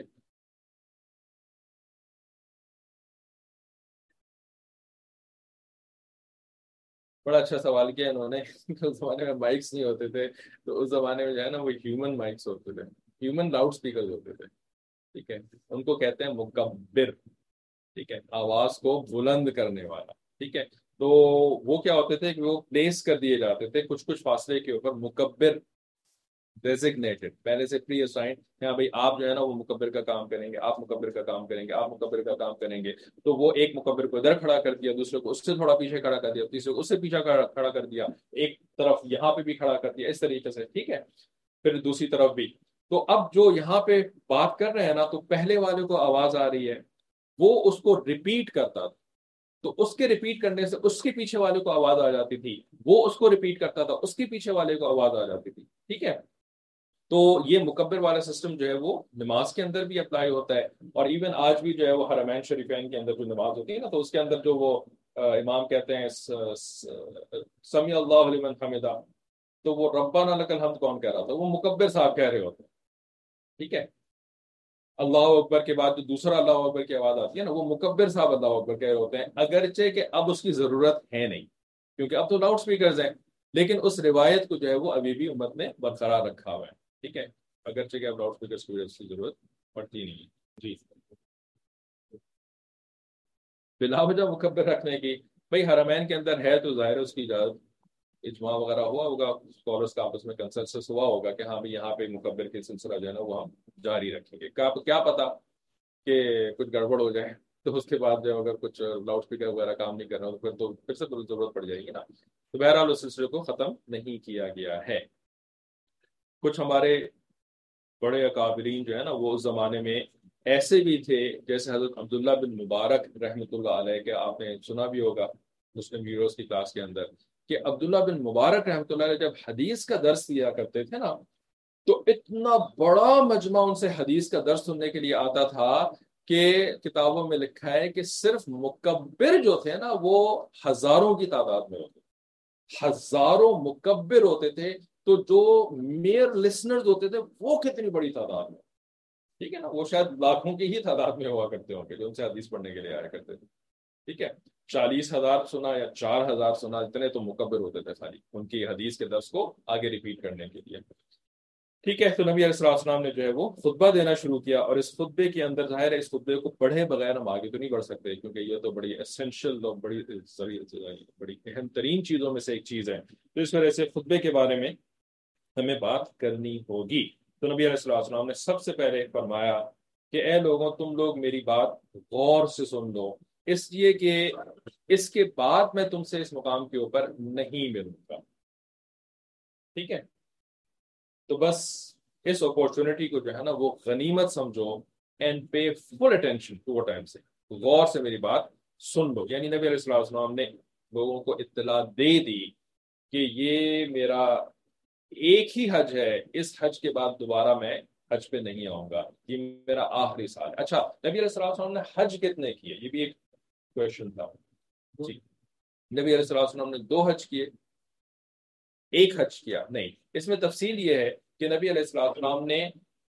بڑا اچھا سوال کیا انہوں نے. اس زمانے میں مائکس نہیں ہوتے تھے، تو اس زمانے میں جو ہے نا وہ ہیومن مائکس ہوتے تھے، ہیومن لاؤڈ اسپیکر ہوتے تھے. ٹھیک ہے، ان کو کہتے ہیں مکبر. ٹھیک ہے، آواز کو بلند کرنے والا. ٹھیک ہے، تو وہ کیا ہوتے تھے کہ وہ پلیس کر دیے جاتے تھے کچھ کچھ فاصلے کے اوپر، مکبر ڈیزگنیٹڈ پہلے سے پری اسائنڈ. ہاں بھائی آپ جو ہے نا وہ مکبر کا کام کریں گے، آپ مکبر کا کام کریں گے، آپ مکبر کا کام کریں گے. تو وہ ایک مکبر کو ادھر کھڑا کر دیا، دوسرے کو اس سے تھوڑا پیچھے کھڑا کر دیا، تیسرے کو اس سے پیچھے کھڑا کر دیا، ایک طرف یہاں پہ بھی کھڑا کر دیا، اس طریقے سے. ٹھیک ہے، پھر دوسری طرف بھی. تو اب جو یہاں پہ بات کر رہے ہیں نا، تو پہلے والے کو آواز آ رہی ہے، وہ اس کو ریپیٹ کرتا تھا، تو اس کے ریپیٹ کرنے سے اس کے پیچھے والے کو آواز آ جاتی تھی، وہ اس کو ریپیٹ کرتا تھا، اس کے پیچھے والے کو آواز آ جاتی تھی. ٹھیک ہے، تو یہ مکبر والا سسٹم جو ہے وہ نماز کے اندر بھی اپلائی ہوتا ہے، اور ایون آج بھی جو ہے وہ حرمین شریفین کے اندر جو نماز ہوتی ہے نا، تو اس کے اندر جو وہ امام کہتے ہیں سمیع اللہ لمن حمدہ، تو وہ ربنا لک الحمد کون کہہ رہا تھا؟ وہ مکبر صاحب کہہ رہے ہوتے ہیں. ٹھیک ہے، اللہ اکبر کے بعد جو دوسرا اللہ اکبر کی آواز آتی ہے نا، وہ مکبر صاحب اللہ اکبر کہہ رہے ہوتے ہیں، اگرچہ کہ اب اس کی ضرورت ہے نہیں کیونکہ اب تو لاؤڈ سپیکرز ہیں، لیکن اس روایت کو جو ہے وہ ابھی بھی امت نے برقرار رکھا ہوا ہے. ٹھیک ہے، اگرچہ کہ اب لاؤڈ سپیکر کی ضرورت پڑتی نہیں ہے. جی بلا وجہ مکبر رکھنے کی، بھائی حرمین کے اندر ہے تو ظاہر ہے اس کی اجازت، اجماع وغیرہ ہوا ہوگا، اسکالرس کا آپس میں کنسنسس ہوا ہوگا کہ ہاں بھی یہاں پہ مکبر کے سلسلہ جو ہے نا وہ ہم جاری رکھیں گے. کیا پتا کہ کچھ گڑبڑ ہو جائے، تو اس کے بعد جو اگر کچھ لاؤڈ اسپیکر وغیرہ کام نہیں کر رہا پھر تو پھر سے ضرورت پڑ جائے گی نا. تو بہرحال اس سلسلے کو ختم نہیں کیا گیا ہے. کچھ ہمارے بڑے اکابرین جو ہے نا وہ اس زمانے میں ایسے بھی تھے، جیسے حضرت عبداللہ بن مبارک رحمۃ اللہ علیہ کے آپ نے سنا بھی ہوگا مسلم ہیروز کی کلاس کے اندر، کہ عبداللہ بن مبارک رحمۃ اللہ علیہ جب حدیث کا درس دیا کرتے تھے نا، تو اتنا بڑا مجمع ان سے حدیث کا درس سننے کے لیے آتا تھا کہ کتابوں میں لکھا ہے کہ صرف مکبر جو تھے نا وہ ہزاروں کی تعداد میں ہوتے، ہزاروں مکبر ہوتے تھے. تو جو میئر لسنرز ہوتے تھے وہ کتنی بڑی تعداد میں، ٹھیک ہے نا، وہ شاید لاکھوں کی ہی تعداد میں ہوا کرتے ہوں گے جو ان سے حدیث پڑھنے کے لیے آیا کرتے تھے. ٹھیک ہے، چالیس ہزار سنا یا چار ہزار سنا، اتنے تو مکبر ہوتے تھے خالی ان کی حدیث کے درس کو آگے ریپیٹ کرنے کے لیے. ٹھیک ہے، تو نبی علیہ السلام نے جو ہے وہ خطبہ دینا شروع کیا، اور اس خطبے کے اندر ظاہر ہے اس خطبے کو پڑھے بغیر ہم آگے تو نہیں بڑھ سکتے، کیونکہ یہ تو بڑی اسینشل اور بڑی بڑی اہم ترین چیزوں میں سے ایک چیز ہے. تو اس وجہ سے خطبے کے بارے میں ہمیں بات کرنی ہوگی. تو نبی علیہ السلام نے سب سے پہلے فرمایا کہ اے لوگوں تم لوگ میری بات غور سے سن لو، اس لیے کہ اس کے بعد میں تم سے اس مقام کے اوپر نہیں ملوں گا. ٹھیک ہے، تو بس اس اپورچونٹی کو جو ہے نا وہ غنیمت سمجھو، and pay full attention to what I am saying. غور سے میری بات سن لو. یعنی نبی علیہ السلام نے لوگوں کو اطلاع دے دی کہ یہ میرا ایک ہی حج ہے, اس حج کے بعد دوبارہ میں حج پہ نہیں آؤں گا, یہ میرا آخری سال ہے. اچھا, نبی علیہ السلام نے حج کتنے کیے, یہ بھی ایک کویشچن تھا. جی, نبی علیہ السلام نے دو حج کیے, ایک حج کیا نہیں. اس میں تفصیل یہ ہے کہ نبی علیہ السلام نے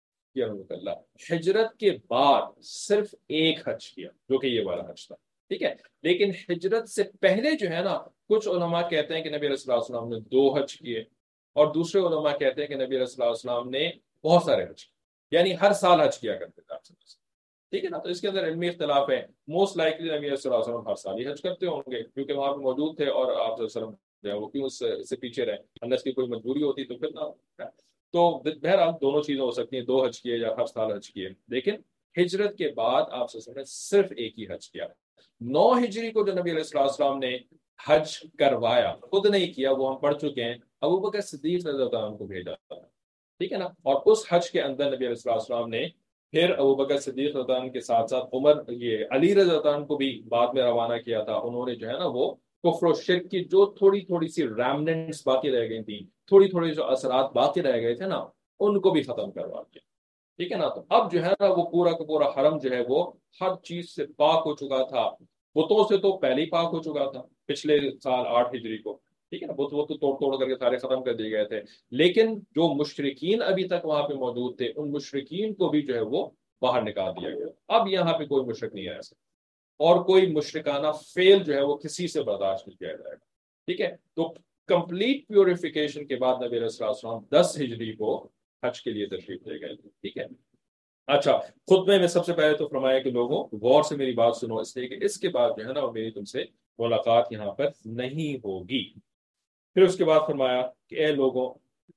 اللہ ہجرت کے بعد صرف ایک حج کیا, جو کہ یہ والا حج تھا. ٹھیک ہے, لیکن ہجرت سے پہلے جو ہے نا, کچھ علماء کہتے ہیں کہ نبی علیہ السلام نے دو حج کیے, اور دوسرے علماء کہتے ہیں کہ نبی علیہ السلام نے بہت سارے حج کیے, یعنی ہر سال حج کیا کرتے تھے آپ سے. ٹھیک ہے نا, تو اس کے اندر علمی اختلاف ہے. موسٹ لائکلی نبی علیہ السلام ہر سال ہی حج کرتے ہوں گے, کیونکہ وہاں پہ موجود تھے, اور آپ صلی اللہ علیہ وسلم وہ کیوں اس سے پیچھے رہے, اندر کی کوئی مجبوری ہوتی تو پھر نہ. تو بہرحال دونوں چیزیں ہو سکتی ہیں, دو حج کیے یا ہر سال حج کیے. لیکن ہجرت کے بعد آپ صلی اللہ علیہ وسلم نے صرف ایک ہی حج کیا. نو ہجری کو جو نبی علیہ السلام نے حج کروایا, خود نہیں کیا, وہ ہم پڑھ چکے ہیں, ابو بکر صدیق رضی اللہ عنہ کو بھیجا تھا. ٹھیک ہے نا, اور اس حج کے اندر نبی علیہ السلام نے پھر ابو بکر صدیق رضی اللہ عنہ کے ساتھ ساتھ عمر یہ علی رضی اللہ عنہ کو بھی بعد میں روانہ کیا تھا. انہوں نے جو ہے نا وہ کفر و شرک کی جو تھوڑی تھوڑی سی ریمننٹس باقی رہ گئی تھیں, تھوڑی تھوڑی جو اثرات باقی رہ گئے تھے نا, ان کو بھی ختم کروا دیا. ٹھیک ہے نا, تو اب جو ہے نا وہ پورا کا پورا حرم جو ہے وہ ہر چیز سے پاک ہو چکا تھا. بتوں سے تو پہلے ہی پاک ہو چکا تھا پچھلے سال آٹھ ہجری کو. ٹھیک ہے نا, بت وہ تو توڑ توڑ کر کے سارے ختم کر دیے گئے تھے. لیکن جو مشرکین ابھی تک وہاں پہ موجود تھے, ان مشرکین کو بھی جو ہے وہ باہر نکال دیا گیا. اب یہاں پہ کوئی مشرک نہیں رہ سکتا, اور کوئی مشرکانہ فیل جو ہے وہ کسی سے برداشت نہیں کیا جائے گا. ٹھیک ہے, تو کمپلیٹ پیوریفیکیشن کے بعد نبی علیہ السلام دس ہجری کو حج کے لیے تشریف لے گئے. ٹھیک ہے, اچھا, خطبے میں سب سے پہلے تو فرمایا کہ لوگوں غور سے میری بات سنو, اس لیے کہ اس کے بعد جو ہے نا وہ میری تم سے ملاقات یہاں پر نہیں ہوگی. پھر اس کے بعد فرمایا کہ اے لوگوں,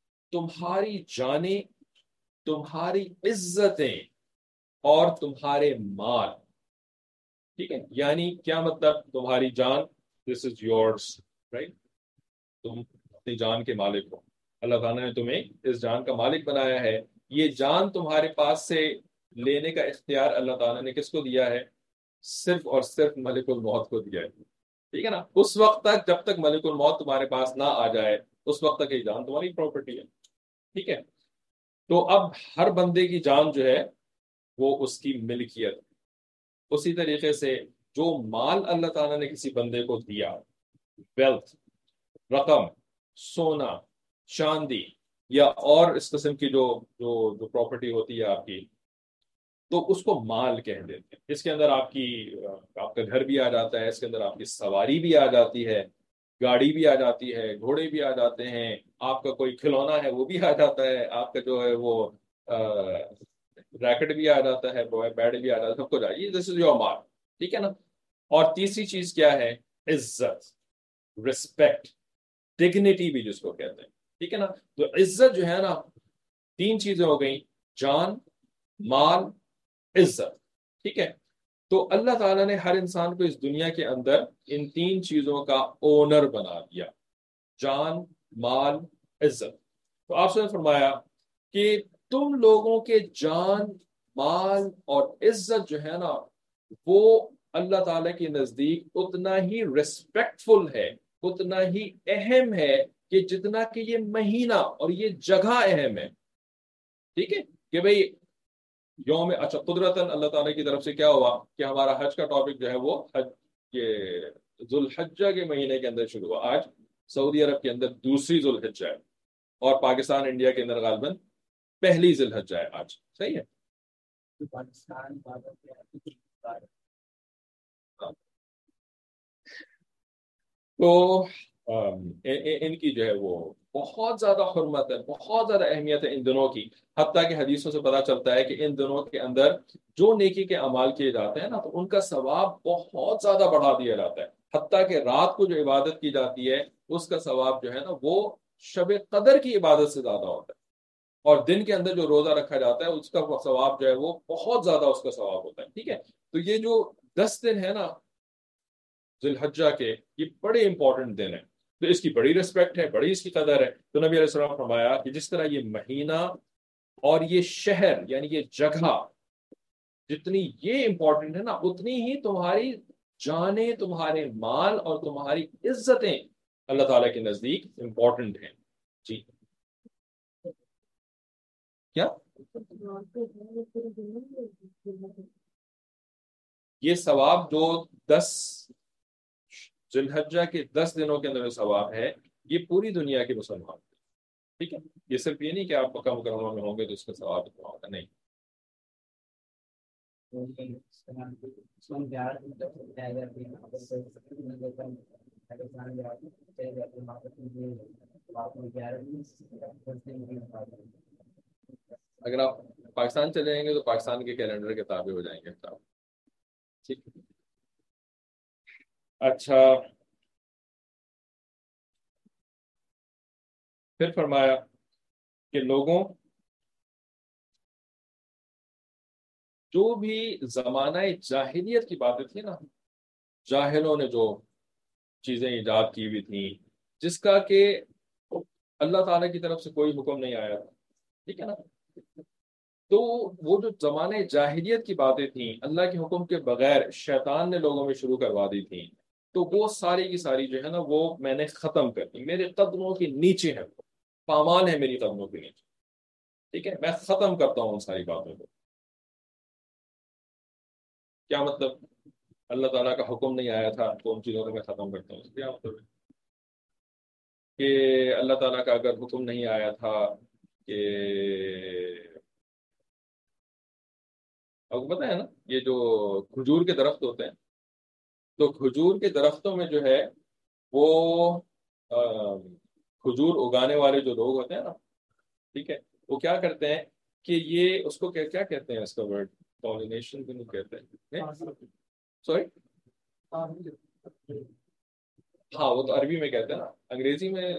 تمہاری جانیں, تمہاری عزتیں اور تمہارے مال. ٹھیک ہے, یعنی کیا مطلب, تمہاری جان, دس از یورس, رائٹ, تم اپنی جان کے مالک ہو. اللہ تعالیٰ نے تمہیں اس جان کا مالک بنایا ہے. یہ جان تمہارے پاس سے لینے کا اختیار اللہ تعالیٰ نے کس کو دیا ہے, صرف اور صرف ملک الموت کو دیا ہے. ٹھیک ہے نا, اس وقت تک جب تک ملک الموت تمہارے پاس نہ آ جائے, اس وقت تک یہ جان تمہاری پراپرٹی ہے. ٹھیک ہے, تو اب ہر بندے کی جان جو ہے وہ اس کی ملکیت. اسی طریقے سے جو مال اللہ تعالیٰ نے کسی بندے کو دیا, ویلتھ, رقم, سونا, چاندی, یا اور اس قسم کی جو جو جو پراپرٹی ہوتی ہے آپ کی, تو اس کو مال کہہ دیتے ہیں. اس کے اندر آپ کی آپ کا گھر بھی آ جاتا ہے, اس کے اندر آپ کی سواری بھی آ جاتی ہے, گاڑی بھی آ جاتی ہے, گھوڑے بھی آ جاتے ہیں, آپ کا کوئی کھلونا ہے وہ بھی آ جاتا ہے, آپ کا جو ہے وہ ریکٹ بھی آ جاتا ہے, بیٹ بھی آ جاتا ہے, سب کچھ آئیے, دس از یور مال. ٹھیک ہے نا. اور تیسری چیز کیا ہے, عزت, رسپیکٹ, ڈگنیٹی بھی جس کو کہتے ہیں. ٹھیک ہے نا, تو عزت جو ہے نا, تین چیزیں ہو گئیں, جان, مال, عزت. ٹھیک ہے, تو اللہ تعالیٰ نے ہر انسان کو اس دنیا کے اندر ان تین چیزوں کا اونر بنا دیا, جان, مال, عزت. تو آپ سے فرمایا کہ تم لوگوں کے جان, مال اور عزت جو ہے نا, وہ اللہ تعالیٰ کے نزدیک اتنا ہی ریسپیکٹفل ہے, اتنا ہی اہم ہے کہ جتنا کہ یہ مہینہ اور یہ جگہ اہم ہے. ٹھیک ہے, کہ بھئی یوم, اچھا, قدرتاً اللہ تعالیٰ کی طرف سے کیا ہوا کہ ہمارا حج کا ٹاپک جو ہے وہ حج یہ ذوالحجہ کے مہینے کے اندر شروع ہوا. آج سعودی عرب کے اندر دوسری ذوالحجہ ہے, اور پاکستان انڈیا کے اندر غالباً پہلی ذوالحجہ ہے آج. صحیح ہے, پاکستان تو ان کی جو ہے وہ بہت زیادہ حرمت ہے, بہت زیادہ اہمیت ہے ان دنوں کی. حتیٰ کہ حدیثوں سے پتہ چلتا ہے کہ ان دنوں کے اندر جو نیکی کے اعمال کیے جاتے ہیں نا, تو ان کا ثواب بہت زیادہ بڑھا دیا جاتا ہے. حتیٰ کہ رات کو جو عبادت کی جاتی ہے اس کا ثواب جو ہے نا وہ شب قدر کی عبادت سے زیادہ ہوتا ہے, اور دن کے اندر جو روزہ رکھا جاتا ہے اس کا ثواب جو ہے وہ بہت زیادہ اس کا ثواب ہوتا ہے. ٹھیک ہے, تو یہ جو دس دن ہے نا ذوالحجہ کے, یہ بڑے امپورٹنٹ دن ہیں, تو اس کی بڑی ریسپیکٹ ہے, بڑی اس کی قدر ہے. تو نبی علیہ السلام فرمایا کہ جس طرح یہ مہینہ اور یہ شہر یعنی یہ جگہ جتنی یہ امپورٹنٹ ہے نا اتنی ہی تمہاری جانیں، تمہارے مال اور تمہاری عزتیں اللہ تعالیٰ کے نزدیک امپورٹنٹ ہیں. جی کیا یہ ثواب جو دس ذی الحجہ کے دس دنوں کے اندر ثواب ہے یہ پوری دنیا کے مسلمان. ٹھیک ہے، یہ صرف یہ نہیں کہ آپ مکہ مکرمہ میں ہوں گے تو اس کا ثواب اتنا ہوگا، نہیں. اگر آپ پاکستان چلے جائیں گے تو پاکستان کے کیلنڈر کے تابع ہو جائیں گے. ٹھیک. اچھا، پھر فرمایا کہ لوگوں جو بھی زمانہ جاہلیت کی باتیں تھیں نا، جاہلوں نے جو چیزیں ایجاد کی ہوئی تھیں جس کا کہ اللہ تعالیٰ کی طرف سے کوئی حکم نہیں آیا تھا، ٹھیک ہے نا، تو وہ جو زمانے جاہلیت کی باتیں تھیں اللہ کے حکم کے بغیر شیطان نے لوگوں میں شروع کروا دی تھیں، تو وہ ساری کی ساری جو ہے نا وہ میں نے ختم کر دی. میرے قدموں کے نیچے ہے، وہ پامال ہے میری قدموں کے نیچے. ٹھیک ہے، میں ختم کرتا ہوں ان ساری باتوں کو. کیا مطلب؟ اللہ تعالیٰ کا حکم نہیں آیا تھا تو ان چیزوں کو میں ختم کرتا ہوں. کیا مطلب ہے کہ اللہ تعالیٰ کا اگر حکم نہیں آیا تھا کہ آپ کو پتہ ہے نا یہ جو کھجور کے درخت ہوتے ہیں تو کھجور کے درختوں میں جو ہے وہ کھجور اگانے والے جو لوگ ہوتے ہیں نا، ٹھیک ہے، وہ کیا کرتے ہیں کہ یہ اس کو کیا کیا کہتے ہیں، اس کا ورڈ پالینیشن بھی نہیں کہتے ہیں، سوری ہاں وہ تو عربی میں کہتے ہیں نا، انگریزی میں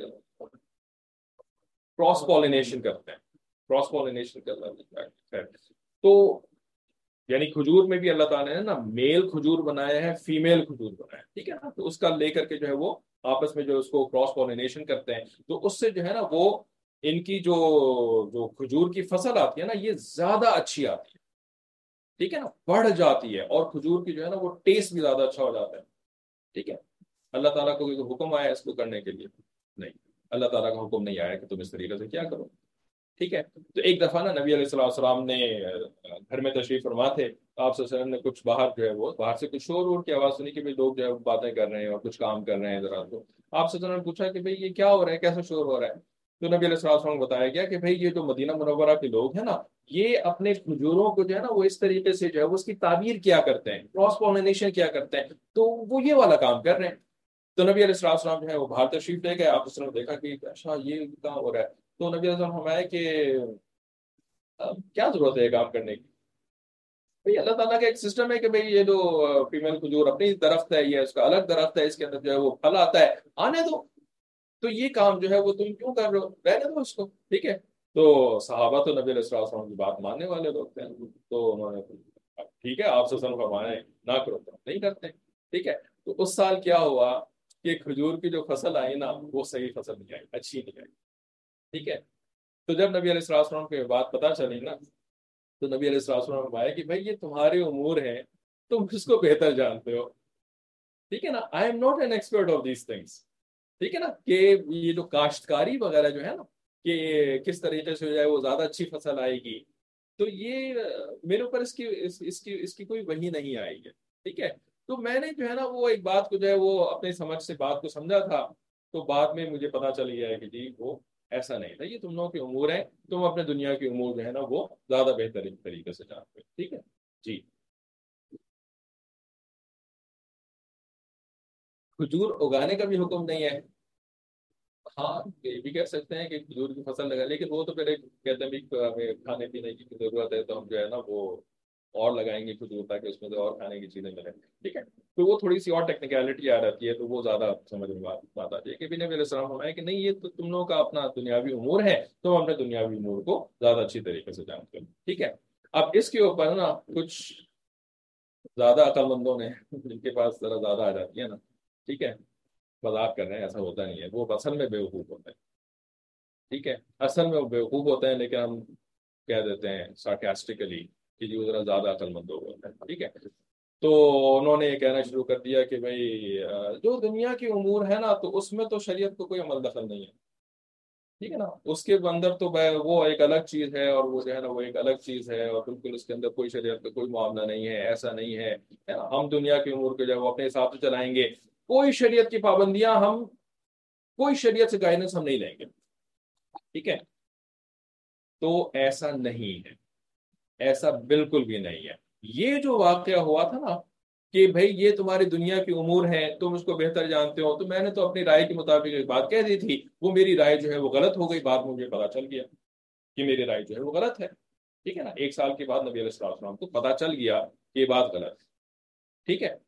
کراس پالینیشن کرتے ہیں. کراس پالینیشن کرتا ہے تو یعنی کھجور میں بھی اللہ تعالیٰ نے نا میل کھجور بنایا ہے، فیمیل کھجور بنایا ہے، ٹھیک ہے نا، تو اس کا لے کر کے جو ہے وہ آپس میں جو اس کو کراس پالینیشن کرتے ہیں تو اس سے جو ہے نا وہ ان کی جو جو کھجور کی فصل آتی ہے نا یہ زیادہ اچھی آتی ہے، ٹھیک ہے نا، بڑھ جاتی ہے اور کھجور کی جو ہے نا وہ ٹیسٹ بھی زیادہ اچھا ہو جاتا ہے. ٹھیک ہے، اللہ تعالیٰ کو کوئی حکم آیا اس کو کرنے کے لیے؟ نہیں، اللہ تعالیٰ کا حکم نہیں آیا کہ تم اس طریقے سے کیا کرو. ٹھیک ہے، تو ایک دفعہ نا نبی علیہ الصلوۃ والسلام نے گھر میں تشریف فرما تھے، آپ صلی اللہ علیہ وسلم نے کچھ باہر جو ہے وہ باہر سے کچھ شور وور کی آواز سنی کہ بھائی لوگ جو ہے باتیں کر رہے ہیں اور کچھ کام کر رہے ہیں ذرا. تو آپ صلی اللہ علیہ وسلم نے پوچھا کہ بھائی یہ کیا ہو رہا ہے، کیسا شور ہو رہا ہے؟ تو نبی علیہ الصلوۃ والسلام کو بتایا گیا کہ بھائی یہ جو مدینہ منورہ کے لوگ ہیں نا یہ اپنے کھجوروں کو جو ہے نا وہ اس طریقے سے جو ہے وہ اس کی تعبیر کیا کرتے ہیں، کراس پالینیشن کیا کرتے ہیں، تو وہ یہ والا کام کر رہے ہیں. تو نبی علیہ الصلوۃ والسلام جو ہے وہ باہر تشریف لے گئے، آپ اس نے دیکھا کہ اچھا یہ کام ہو رہا ہے. تو نبی علیہ السلام فرمایا کہ کیا ضرورت ہے کام کرنے کی؟ بھائی اللہ تعالیٰ کا ایک سسٹم ہے کہ بھائی یہ جو فیمیل کھجور اپنی درخت ہے، یہ اس کا الگ درخت ہے، اس کے اندر جو ہے وہ پھل آتا ہے، آنے دو. تو یہ کام جو ہے وہ تم کیوں کر رہے ہو، رہنے دو اس کو. ٹھیک ہے، تو صحابہ تو نبی علیہ الصلوۃ والسلام کی بات ماننے والے لوگ تھے، تو انہوں نے ٹھیک ہے آپ سے سن فرمائے نہ کرو تو نہیں کرتے. ٹھیک ہے، تو اس سال کیا ہوا کہ کھجور کی جو فصل آئی نا وہ صحیح فصل نہیں آئی، اچھی نہیں آئی. ٹھیک ہے، تو جب نبی علیہ الصلوۃ والسلام کو یہ بات پتہ چلی نا تو نبی علیہ الصلوۃ والسلام نے فرمایا کہ بھائی یہ تمہارے امور ہیں، تم اس کو بہتر جانتے ہو. ٹھیک ہے نا، I am not an expert of these things. ٹھیک ہے نا، کہ یہ جو کاشتکاری وغیرہ جو ہے نا کہ کس طریقے سے ہو جائے وہ زیادہ اچھی فصل آئے گی، تو یہ میرے اوپر اس کی اس, اس کی اس کی کوئی وحی نہیں آئی ہے. ٹھیک ہے، تو میں نے جو ہے نا وہ ایک بات کو جو ہے وہ اپنی سمجھ سے بات کو سمجھا تھا، تو بعد میں مجھے پتا چل گیا ہے کہ جی وہ ایسا نہیں تھا، یہ تم لوگوں کے امور ہیں، تم اپنے دنیا کے امور جو ہے نا وہ زیادہ بہتر طریقے سے جانتے ہو. ٹھیک ہے جی. کھجور اگانے کا بھی حکم نہیں ہے. ہاں یہ بھی کہہ سکتے ہیں کہ کھجور کی فصل لگا، لیکن وہ تو پھر ایک کہتے ہیں بھی ہمیں کھانے پینے کی ضرورت ہے تو ہم جو ہے نا وہ اور لگائیں گے کھجور تاکہ اس میں سے اور کھانے کی چیزیں ملیں. ٹھیک ہے، تو وہ تھوڑی سی اور ٹیکنیکلٹی آ جاتی ہے، تو وہ زیادہ سمجھ میں بات بات آتی ہے کہ نبی علیہ السلام فرمایا کہ نہیں یہ تو تم لوگوں کا اپنا دنیاوی امور ہے، تم اپنے دنیاوی امور کو زیادہ اچھی طریقے سے جانتے ہو. ٹھیک ہے، اب اس کے اوپر نا کچھ زیادہ عقل مندوں نے جن کے پاس ذرا زیادہ آ جاتی ہے نا، ٹھیک ہے، مذاق کر رہے ہیں، ایسا ہوتا نہیں ہے، وہ اصل میں بیوقوف ہوتے ہیں. ٹھیک ہے، اصل میں وہ بیوقوف ہوتے ہیں لیکن ہم کہہ دیتے ہیں سارکاسٹیکلی کہ جی وہ ذرا زیادہ عقل مند لوگ ہوتے ہیں، ٹھیک ہے. تو انہوں نے یہ کہنا شروع کر دیا کہ بھائی جو دنیا کی امور ہے نا تو اس میں تو شریعت کو کوئی عمل دخل نہیں ہے، ٹھیک ہے نا. اس کے اندر تو وہ ایک الگ چیز ہے، اور وہ جو ہے نا وہ ایک الگ چیز ہے، اور بالکل اس کے اندر کوئی شریعت کا کوئی معاملہ نہیں ہے، ایسا نہیں ہے. ہم دنیا کی امور کو جو ہے وہ اپنے حساب سے چلائیں گے، کوئی شریعت کی پابندیاں ہم کوئی شریعت سے گائیڈنس ہم نہیں لیں گے، ٹھیک ہے. تو ایسا نہیں ہے، ایسا بالکل بھی نہیں ہے. یہ جو واقعہ ہوا تھا نا کہ بھائی یہ تمہاری دنیا کی امور ہیں، تم اس کو بہتر جانتے ہو، تو میں نے تو اپنی رائے کے مطابق ایک بات کہہ دی تھی، وہ میری رائے جو ہے وہ غلط ہو گئی، بعد مجھے پتا چل گیا کہ میری رائے جو ہے وہ غلط ہے، ٹھیک ہے نا. ایک سال کے بعد نبی علیہ السلام السلام کو پتا چل گیا کہ یہ بات غلط ہے، ٹھیک ہے.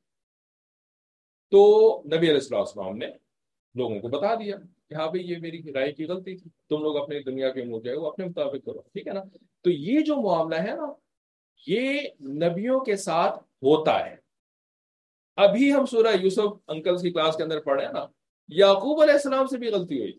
تو نبی علیہ السلام السلام نے لوگوں کو بتا دیا کہ ہاں بھائی یہ میری رائے کی غلطی تھی، تم لوگ اپنی دنیا کے امور جو ہے وہ اپنے مطابق کرو، ٹھیک ہے نا. تو یہ جو معاملہ ہے نا یہ نبیوں کے ساتھ ہوتا ہے. ابھی ہم سورہ یوسف انکل کی کلاس کے اندر پڑھے نا، یعقوب علیہ السلام سے بھی غلطی ہوئی،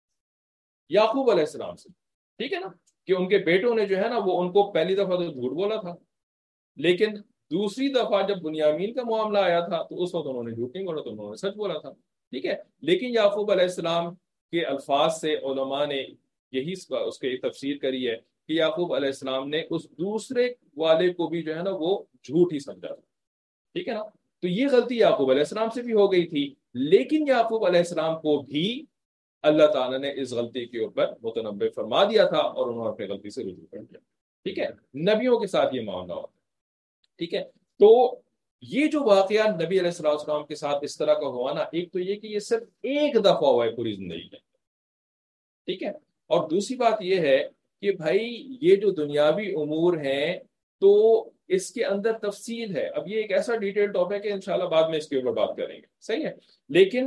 یعقوب علیہ السلام سے، ٹھیک ہے نا، کہ ان کے بیٹوں نے جو ہے نا وہ ان کو پہلی دفعہ تو جھوٹ بولا تھا، لیکن دوسری دفعہ جب بنیامین کا معاملہ آیا تھا تو اس وقت انہوں نے جھوٹ نہیں بولا، تو انہوں نے سچ بولا تھا، ٹھیک ہے. لیکن یعقوب علیہ السلام کے الفاظ سے علماء نے یہی اس کی تفسیر کری ہے کہ یعقوب علیہ السلام نے اس دوسرے والے کو بھی جو ہے نا وہ جھوٹ ہی سمجھا، ٹھیک ہے نا. تو یہ غلطی یعقوب علیہ السلام سے بھی ہو گئی تھی، لیکن یعقوب علیہ السلام کو بھی اللہ تعالیٰ نے اس غلطی کے اوپر متنبع فرما دیا تھا، اور انہوں نے اپنی غلطی سے رجوع کر دیا، ٹھیک ہے. نبیوں کے ساتھ یہ معاملہ ہوتا ہے، ٹھیک ہے. تو یہ جو واقعہ نبی علیہ السلام السلام کے ساتھ اس طرح کا ہوا نا، ایک تو یہ کہ یہ صرف ایک دفعہ ہوا ہے پوری زندگی میں، ٹھیک ہے. اور دوسری بات یہ ہے کہ بھائی یہ جو دنیاوی امور ہیں تو اس کے اندر تفصیل ہے. اب یہ ایک ایسا ڈیٹیل ٹاپک ہے، انشاءاللہ بعد میں اس کے اوپر بات کریں گے، صحیح ہے. لیکن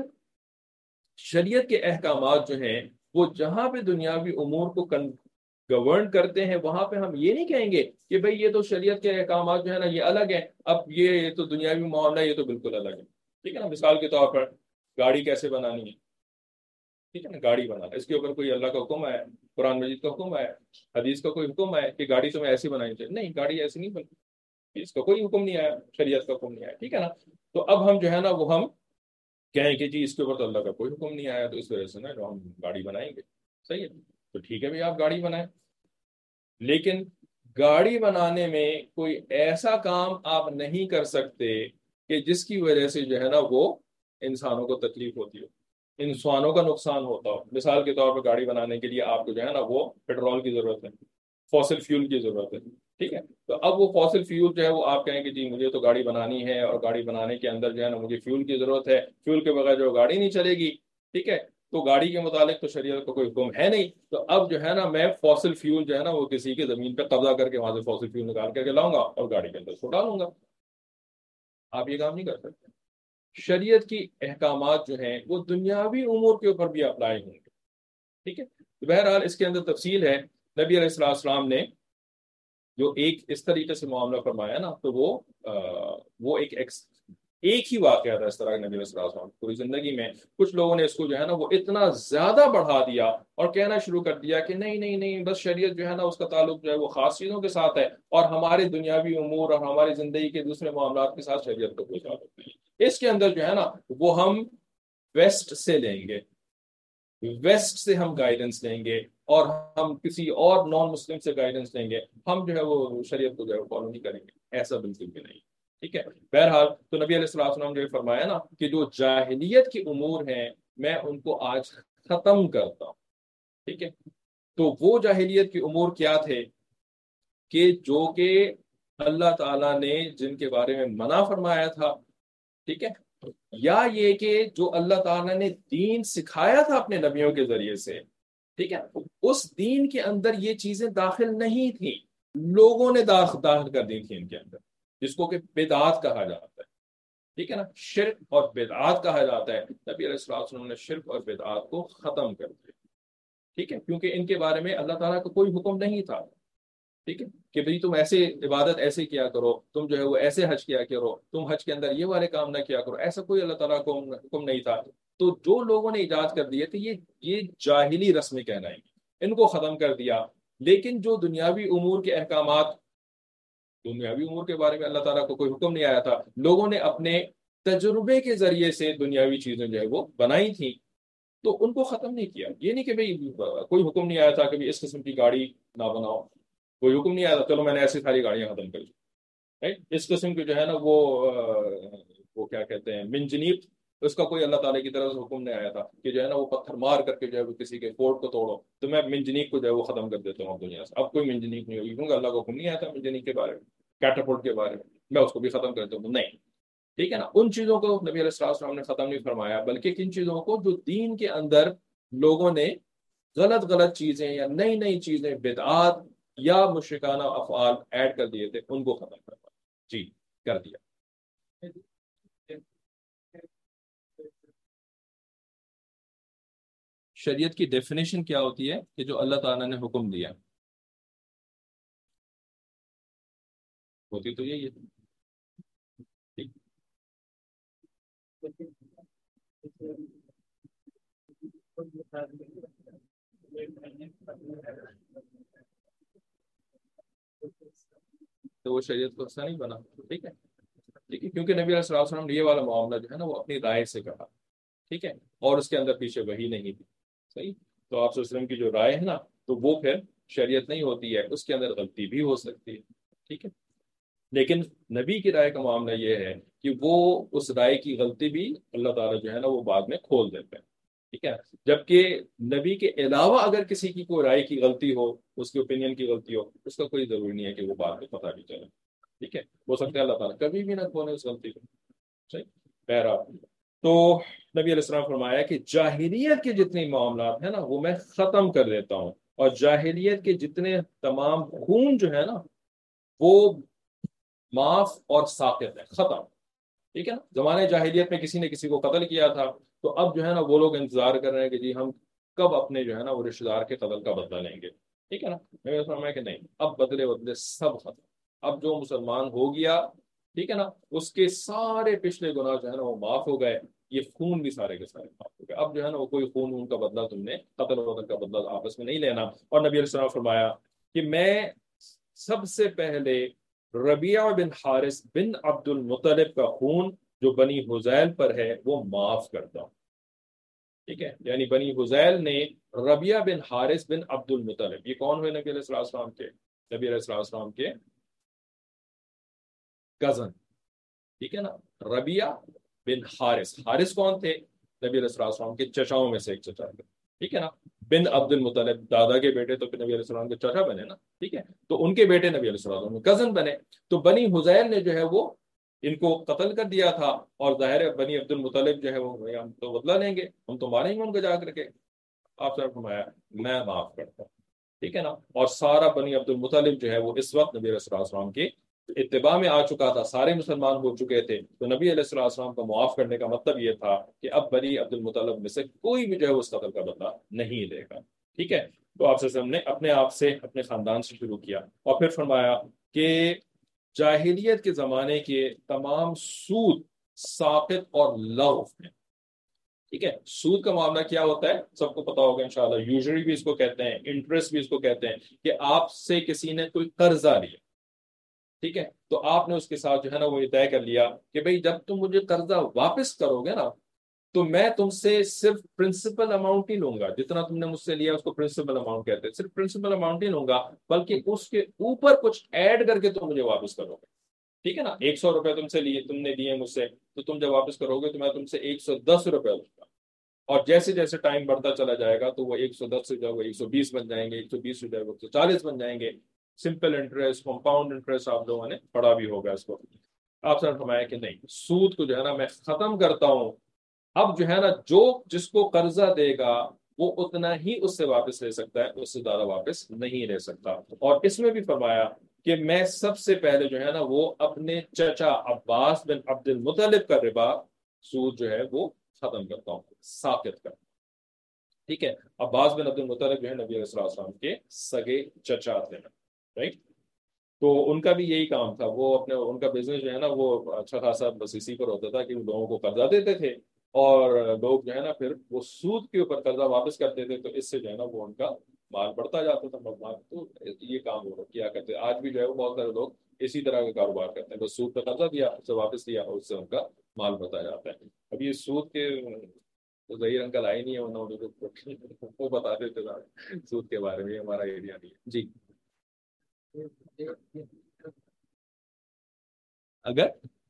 شریعت کے احکامات جو ہیں وہ جہاں پہ دنیاوی امور کو گورن کرتے ہیں وہاں پہ ہم یہ نہیں کہیں گے کہ بھئی یہ تو شریعت کے احکامات جو ہے نا یہ الگ ہیں، اب یہ تو دنیاوی معاملہ یہ تو بالکل الگ ہے، ٹھیک ہے نا. مثال کے طور پر گاڑی کیسے بنانی ہے، ٹھیک ہے نا، گاڑی بنانا اس کے اوپر کوئی اللہ کا حکم ہے، قرآن مجید کا حکم ہے، حدیث کا کوئی حکم ہے کہ گاڑی تمہیں ایسی بنانی چاہیے؟ نہیں، گاڑی ایسی نہیں بنتی، اس کا کوئی حکم نہیں آیا، شریعت کا حکم نہیں آیا، ٹھیک ہے نا. تو اب ہم جو ہے نا وہ ہم کہیں کہ جی اس کے اوپر تو اللہ کا کوئی حکم نہیں آیا، تو اس وجہ سے نا جو ہم گاڑی بنائیں گے، صحیح ہے. تو ٹھیک ہے بھائی آپ گاڑی بنائیں، لیکن گاڑی بنانے میں کوئی ایسا کام آپ نہیں کر سکتے کہ جس کی وجہ سے جو ہے نا وہ انسانوں کو تکلیف ہوتی ہو، انسانوں کا نقصان ہوتا ہو. مثال کے طور پر گاڑی بنانے کے لیے آپ کو جو ہے نا وہ پیٹرول کی ضرورت ہے، فوسل فیول کی ضرورت ہے، ٹھیک ہے. تو اب وہ فوسل فیول جو ہے وہ آپ کہیں کہ جی مجھے تو گاڑی بنانی ہے، اور گاڑی بنانے کے اندر جو ہے نا مجھے فیول کی ضرورت ہے، فیول کے بغیر جو گاڑی نہیں چلے گی، ٹھیک ہے. تو گاڑی کے متعلق تو شریعت کا کوئی حکم ہے نہیں، تو اب جو ہے نا میں فوسل فیول جو ہے نا وہ کسی کی زمین پہ قبضہ کر کے وہاں سے فوسل فیول نکال کر کے لاؤں گا اور گاڑی کے اندر چھوڑا لوں گا. آپ یہ کام نہیں کر سکتے. شریعت کی احکامات جو ہیں وہ دنیاوی امور کے اوپر بھی اپلائی ہوں گے، ٹھیک ہے. بہرحال اس کے اندر تفصیل ہے. نبی علیہ السلام نے جو ایک اس طریقے سے معاملہ فرمایا نا تو وہ آ, وہ ایک ایکس ایک ہی واقعہ تھا اس طرح نبی علیہ السلام پوری زندگی میں. کچھ لوگوں نے اس کو جو ہے نا وہ اتنا زیادہ بڑھا دیا اور کہنا شروع کر دیا کہ نہیں نہیں نہیں بس شریعت جو ہے نا اس کا تعلق جو ہے وہ خاص چیزوں کے ساتھ ہے، اور ہمارے دنیاوی امور اور ہماری زندگی کے دوسرے معاملات کے ساتھ شریعت کا کوئی تعلق نہیں. اس کے اندر جو ہے نا وہ ہم ویسٹ سے لیں گے، ویسٹ سے ہم گائیڈنس لیں گے، اور ہم کسی اور نان مسلم سے گائیڈنس لیں گے، ہم جو ہے وہ شریعت کو جو ہے فالو نہیں کریں گے. ایسا بالکل بھی نہیں، ٹھیک ہے. بہرحال تو نبی علیہ السلام نے فرمایا نا کہ جو جاہلیت کی امور ہیں میں ان کو آج ختم کرتا ہوں، ٹھیک ہے. تو وہ جاہلیت کی امور کیا تھے کہ جو کہ اللہ تعالیٰ نے جن کے بارے میں منع فرمایا تھا، ٹھیک ہے، یا یہ کہ جو اللہ تعالیٰ نے دین سکھایا تھا اپنے نبیوں کے ذریعے سے، ٹھیک ہے، اس دین کے اندر یہ چیزیں داخل نہیں تھیں، لوگوں نے داخل داخل کر دی تھی ان کے اندر، جس کو کہ بدعات کہا جاتا ہے، ٹھیک ہے نا، شرک اور بدعات کہا جاتا ہے. نبی علیہ الصلوۃ والسلام نے شرک اور بدعات کو ختم کر دیا، ٹھیک ہے، کیونکہ ان کے بارے میں اللہ تعالیٰ کا کوئی حکم نہیں تھا، ٹھیک ہے، کہ بھئی تم ایسے عبادت ایسے کیا کرو، تم جو ہے وہ ایسے حج کیا کرو، تم حج کے اندر یہ والے کام نہ کیا کرو، ایسا کوئی اللہ تعالیٰ کو حکم نہیں تھا. تو جو لوگوں نے ایجاد کر دیے تھے یہ یہ جاہلی رسمیں کہلائیں گی، ان کو ختم کر دیا. لیکن جو دنیاوی امور کے احکامات دنیاوی امور کے بارے میں اللہ تعالیٰ کو کوئی حکم نہیں آیا تھا. لوگوں نے اپنے تجربے کے ذریعے سے دنیاوی چیزیں جو ہے وہ بنائی تھیں تو ان کو ختم نہیں کیا. یہ نہیں کہ بھئی کوئی حکم نہیں آیا تھا کہ اس قسم کی گاڑی نہ بناؤ, کوئی حکم نہیں آیا تھا چلو میں نے ایسی ساری گاڑیاں ختم کر دی. اس قسم کے جو ہے نا وہ وہ کیا کہتے ہیں منجنیق, اس کا کوئی اللہ تعالیٰ کی طرف سے حکم نہیں آیا تھا کہ جو ہے نا وہ پتھر مار کر کے جو ہے وہ کسی کے کوٹ کو توڑو تو میں منجنیق کو جو ہے وہ ختم کر دیتا ہوں دنیا سے. اب کوئی منجنیق نہیں ہوگی کیونکہ اللہ کا حکم نہیں آیا تھا منجنیق کے بارے میں, کیٹاپولٹ کے بارے میں, میں اس کو بھی ختم کر دیتا ہوں. نہیں, ٹھیک ہے نا. ان چیزوں کو نبی علیہ السلام نے ختم نہیں فرمایا, بلکہ کن چیزوں کو جو دین کے اندر لوگوں نے غلط غلط چیزیں یا نئی نئی چیزیں بدعات یا مشرکانہ افعال ایڈ کر دیے تھے ان کو ختم کروایا. جی کر دیا. شریعت کی ڈیفینیشن کیا ہوتی ہے کہ جو اللہ تعالیٰ نے حکم دیا ہوتی تو یہی ہے. ٹھیک, تو وہ شریعت کو حصہ نہیں بنا. ٹھیک ہے, ٹھیک ہے, کیونکہ نبی علیہ السلام نے یہ والا معاملہ جو ہے نا وہ اپنی رائے سے کہا. ٹھیک ہے, اور اس کے اندر پیچھے وہی نہیں تھی. صحیح, تو آپ صلی اللہ علیہ وسلم کی جو رائے ہے نا تو وہ پھر شریعت نہیں ہوتی ہے, اس کے اندر غلطی بھی ہو سکتی ہے. ٹھیک ہے, لیکن نبی کی رائے کا معاملہ یہ ہے کہ وہ اس رائے کی غلطی بھی اللہ تعالیٰ جو ہے نا وہ بعد میں کھول دیتے ہیں. ٹھیک ہے, جبکہ نبی کے علاوہ اگر کسی کی کوئی رائے کی غلطی ہو, اس کے اوپینین کی غلطی ہو, اس کا کوئی ضروری نہیں ہے کہ وہ بعد میں پتہ بھی چلے. ٹھیک ہے, ہو سکتا ہے اللہ تعالیٰ کبھی بھی نہ کھولے اس غلطی کو. صحیح, بہرحال تو نبی علیہ السلام فرمایا کہ جاہلیت کے جتنے معاملات ہیں نا وہ میں ختم کر دیتا ہوں, اور جاہلیت کے جتنے تمام خون جو ہے نا وہ معاف اور ساقط ہے, ختم. ٹھیک ہے نا, زمانے جاہلیت میں کسی نے کسی کو قتل کیا تھا تو اب جو ہے نا وہ لوگ انتظار کر رہے ہیں کہ جی ہم کب اپنے جو ہے نا وہ رشتے دار کے قتل کا بدلہ لیں گے. ٹھیک ہے نا, میں فرمایا کہ نہیں, اب بدلے بدلے سب ختم. اب جو مسلمان ہو گیا, ٹھیک ہے نا, اس کے سارے پچھلے گناہ جو ہے نا وہ معاف ہو گئے, یہ خون بھی سارے کے سارے معاف ہو گئے. اب جو ہے نا وہ کوئی خون ان کا بدلہ تم نے قتل وتل کا بدلہ آپس میں نہیں لینا. اور نبی علیہ السلام فرمایا کہ میں سب سے پہلے ربیعہ بن حارث بن عبد المطلب کا خون جو بنی حذیل پر ہے وہ معاف کرتا ہوں. ٹھیک ہے, یعنی بنی حذیل نے ربیعہ بن حارث بن عبد المطلب, یہ کون ہوئے نبی علیہ السلام کے نبی علیہ السلام کے کزن. ٹھیک ہے نا, ربیعہ بن حارث, حارث کون تھے, نبی علیہ السلام کے چچاؤں میں سے ایک چچا تھے. ٹھیک ہے نا, بن عبد المطلب, دادا کے بیٹے تو پھر نبی علیہ السلام کے چچا بنے نا. ٹھیک ہے, تو ان کے بیٹے نبی علیہ السلام میں کزن بنے. تو بنی حذیل نے جو ہے وہ ان کو قتل کر دیا تھا, اور ظاہر بنی عبد المطلب جو ہے وہ ہم تو بدلہ لیں گے, ہم تو ماریں گے ان کو جا کر کے. آپ سے فرمایا میں معاف کرتا ہوں. ٹھیک ہے نا, اور سارا بنی عبد المطلب جو ہے وہ اس وقت نبی علیہ السلام کی اتباع میں آ چکا تھا, سارے مسلمان ہو چکے تھے. تو نبی علیہ السلام کو معاف کرنے کا مطلب یہ تھا کہ اب بنی عبد المطلب میں سے کوئی بھی جو ہے اس قتل کا بدلہ نہیں لے گا. ٹھیک ہے, تو آپ سے ہم نے اپنے آپ سے اپنے خاندان سے شروع کیا, اور پھر فرمایا کہ جاہلیت کے زمانے کے تمام سود ساقط اور لغو ہیں. ٹھیک ہے, سود کا معاملہ کیا ہوتا ہے سب کو پتا ہوگا انشاءاللہ. یوزری بھی اس کو کہتے ہیں, انٹرسٹ بھی اس کو کہتے ہیں, کہ آپ سے کسی نے کوئی قرضہ لیا, ٹھیک ہے, تو آپ نے اس کے ساتھ جو ہے نا وہ یہ طے کر لیا کہ بھئی جب تم مجھے قرضہ واپس کرو گے نا تو میں تم سے صرف پرنسپل اماؤنٹ ہی لوں گا, جتنا تم نے مجھ سے لیا اس کو پرنسپل اماؤنٹ کہتے ہیں, صرف پرنسپل اماؤنٹ ہی لوں گا, بلکہ اس کے اوپر کچھ ایڈ کر کے تم مجھے واپس کرو گے. ٹھیک ہے نا, ایک سو روپے تم سے لیے تم نے دیے مجھ سے, تو تم جب واپس کرو گے تو میں تم سے ایک سو دس روپے لوں گا, اور جیسے جیسے ٹائم بڑھتا چلا جائے گا تو وہ ایک سو دس سے جو ہے وہ ایک سو بیس بن جائیں گے, ایک سو بیس سے جو ہے وہ ایک سو چالیس بن جائیں گے. سمپل انٹرسٹ, کمپاؤنڈ انٹرسٹ آپ لوگوں نے پڑھا بھی ہوگا اس کو. آپ سے فرمایا کہ نہیں, سود کو جو ہے نا میں ختم کرتا ہوں. اب جو ہے نا جو جس کو قرضہ دے گا وہ اتنا ہی اس سے واپس لے سکتا ہے, اس سے زیادہ واپس نہیں لے سکتا. اور اس میں بھی فرمایا کہ میں سب سے پہلے جو ہے نا وہ اپنے چچا عباس بن عبد المطلب کا ربا سود جو ہے وہ ختم کرتا ہوں, ساقط کرتا ہوں. ٹھیک ہے, عباس بن عبد المطلب جو ہے نبی علیہ السلام کے سگے چچا تھے, رائٹ. تو ان کا بھی یہی کام تھا, وہ اپنے ان کا بزنس جو ہے نا وہ اچھا خاصا بس اسی پر ہوتا تھا کہ وہ لوگوں کو قرضہ دیتے تھے, اور لوگ جو ہے نا پھر وہ سود کے اوپر قرضہ واپس کرتے تھے, تو اس سے جو ہے نا وہ ان کا مال بڑھتا جاتا تھا. تو یہ کام وہ کیا کرتے. آج بھی جو ہے وہ بہت سارے لوگ اسی طرح کا کاروبار کرتے ہیں، بس سود پہ قرضہ دیا، اسے واپس لیا اور اس سے ان کا مال بتایا جاتا ہے۔ اب یہ سود کے تو ظہیر انکل آئے نہیں ہے، انہوں نے وہ بتا دیتے تھے سود کے بارے میں، ہمارا ایریا نہیں ہے جی۔ اگر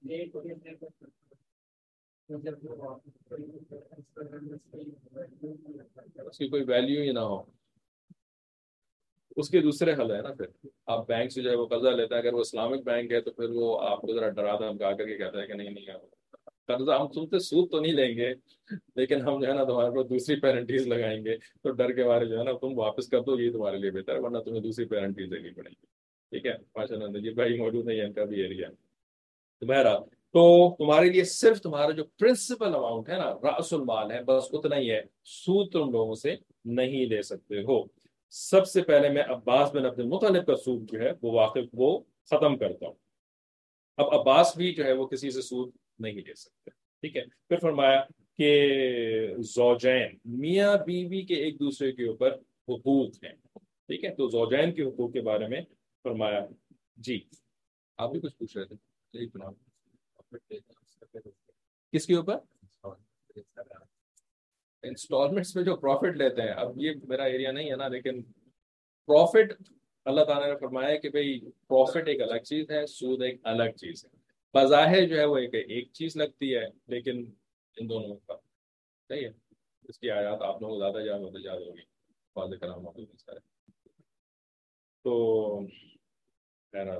اس کی کوئی ویلیو ہی نہ ہو، اس کے دوسرے حل ہے نا، پھر آپ بینک سے جو ہے وہ قرضہ لیتا ہے، اگر وہ اسلامک بینک ہے تو پھر وہ آپ کو ذرا ڈرا دھمکا کر کے کہتا ہے کہ نہیں نہیں قرضہ ہم تم سے سود تو نہیں لیں گے، لیکن ہم جو ہے نا تمہارے پر دوسری پیرنٹیز لگائیں گے، تو ڈر کے بارے جو ہے نا تم واپس کر دو، یہ تمہارے لیے بہتر ہے، ورنہ تمہیں دوسری پیرنٹیز دینی پڑیں گی۔ ٹھیک ہے، ماشاء اللہ جی بھائی موجود نہیں ہے، ان کا بھی ایریا تو بہرحال، تو تمہارے لیے صرف تمہارا جو پرنسپل اماؤنٹ ہے نا، رأس المال ہے، بس اتنا ہی ہے، سود تم لوگوں سے نہیں لے سکتے ہو۔ سب سے پہلے میں عباس بن عبد المطلب کا سود جو ہے وہ واقف وہ ختم کرتا ہوں۔ اب عباس بھی جو ہے وہ کسی سے سود نہیں لے سکتے۔ ٹھیک ہے، پھر فرمایا کہ زوجین میاں بیوی کے ایک دوسرے کے اوپر حقوق ہیں۔ ٹھیک ہے، تو زوجین کے حقوق کے بارے میں فرمایا جی۔ آپ بھی کچھ پوچھ رہے تھے، کس کے اوپر؟ انسٹالمنٹس میں جو پروفٹ لیتے ہیں، اب یہ میرا ایریا نہیں ہے نا، لیکن پروفٹ اللہ تعالیٰ نے فرمایا کہ بھئی پروفٹ ایک الگ چیز ہے، سود ایک الگ چیز ہے، بظاہر جو ہے وہ ایک ایک چیز لگتی ہے، لیکن ان دونوں کا صحیح ہے۔ اس کی آیات آپ لوگوں کو زیادہ جان ہوتے یاد ہوگی، واضح کرام موجود ہے سارے۔ تو خیرات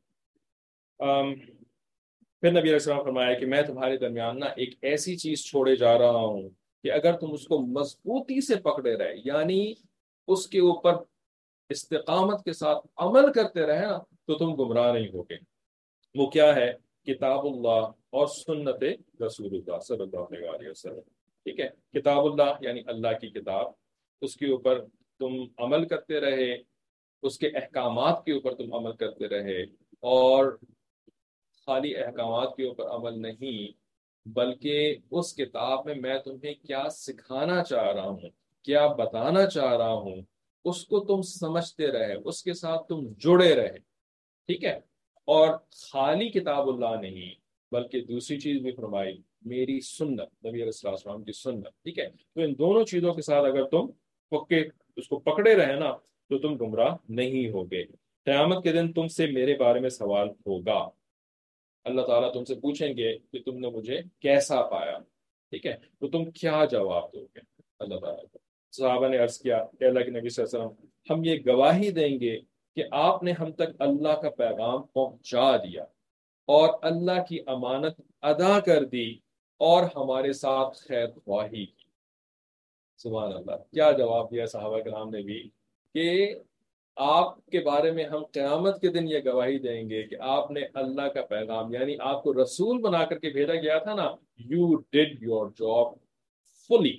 ام پھر نبی علیہ السلام فرمایا کہ میں تمہارے درمیان نا ایک ایسی چیز چھوڑے جا رہا ہوں کہ اگر تم اس کو مضبوطی سے پکڑے رہے، یعنی اس کے اوپر استقامت کے ساتھ عمل کرتے رہے نا، تو تم گمراہ نہیں ہوگے۔ وہ کیا ہے؟ کتاب اللہ اور سنت رسول اللہ صلی اللہ علیہ وسلم۔ ٹھیک ہے، کتاب اللہ یعنی اللہ کی کتاب، اس کے اوپر تم عمل کرتے رہے، اس کے احکامات کے اوپر تم عمل کرتے رہے، اور خالی احکامات کے اوپر عمل نہیں، بلکہ اس کتاب میں میں تمہیں کیا سکھانا چاہ رہا ہوں، کیا بتانا چاہ رہا ہوں، اس کو تم سمجھتے رہے، اس کے ساتھ تم جڑے رہے۔ ٹھیک ہے، اور خالی کتاب اللہ نہیں بلکہ دوسری چیز بھی فرمائی، میری سنت، نبی علیہ السلام کی سنت۔ ٹھیک ہے، تو ان دونوں چیزوں کے ساتھ اگر تم پکے اس کو پکڑے رہے نا، تو تم گمراہ نہیں ہوگے۔ قیامت کے دن تم سے میرے بارے میں سوال ہوگا، اللہ تعالیٰ تم سے پوچھیں گے کہ تم نے مجھے کیسا پایا۔ ٹھیک ہے، تو تم کیا جواب دو گے اللہ تعالیٰ کو؟ صحابہ نے عرض کیا کہ اللہ کے نبی صلی اللہ علیہ وسلم، ہم یہ گواہی دیں گے کہ آپ نے ہم تک اللہ کا پیغام پہنچا دیا اور اللہ کی امانت ادا کر دی اور ہمارے ساتھ خیر خواہی کی۔ سبحان اللہ، کیا جواب دیا صحابہ کرام نے بھی کہ آپ کے بارے میں ہم قیامت کے دن یہ گواہی دیں گے کہ آپ نے اللہ کا پیغام، یعنی آپ کو رسول بنا کر کے بھیجا گیا تھا نا، you did your job fully,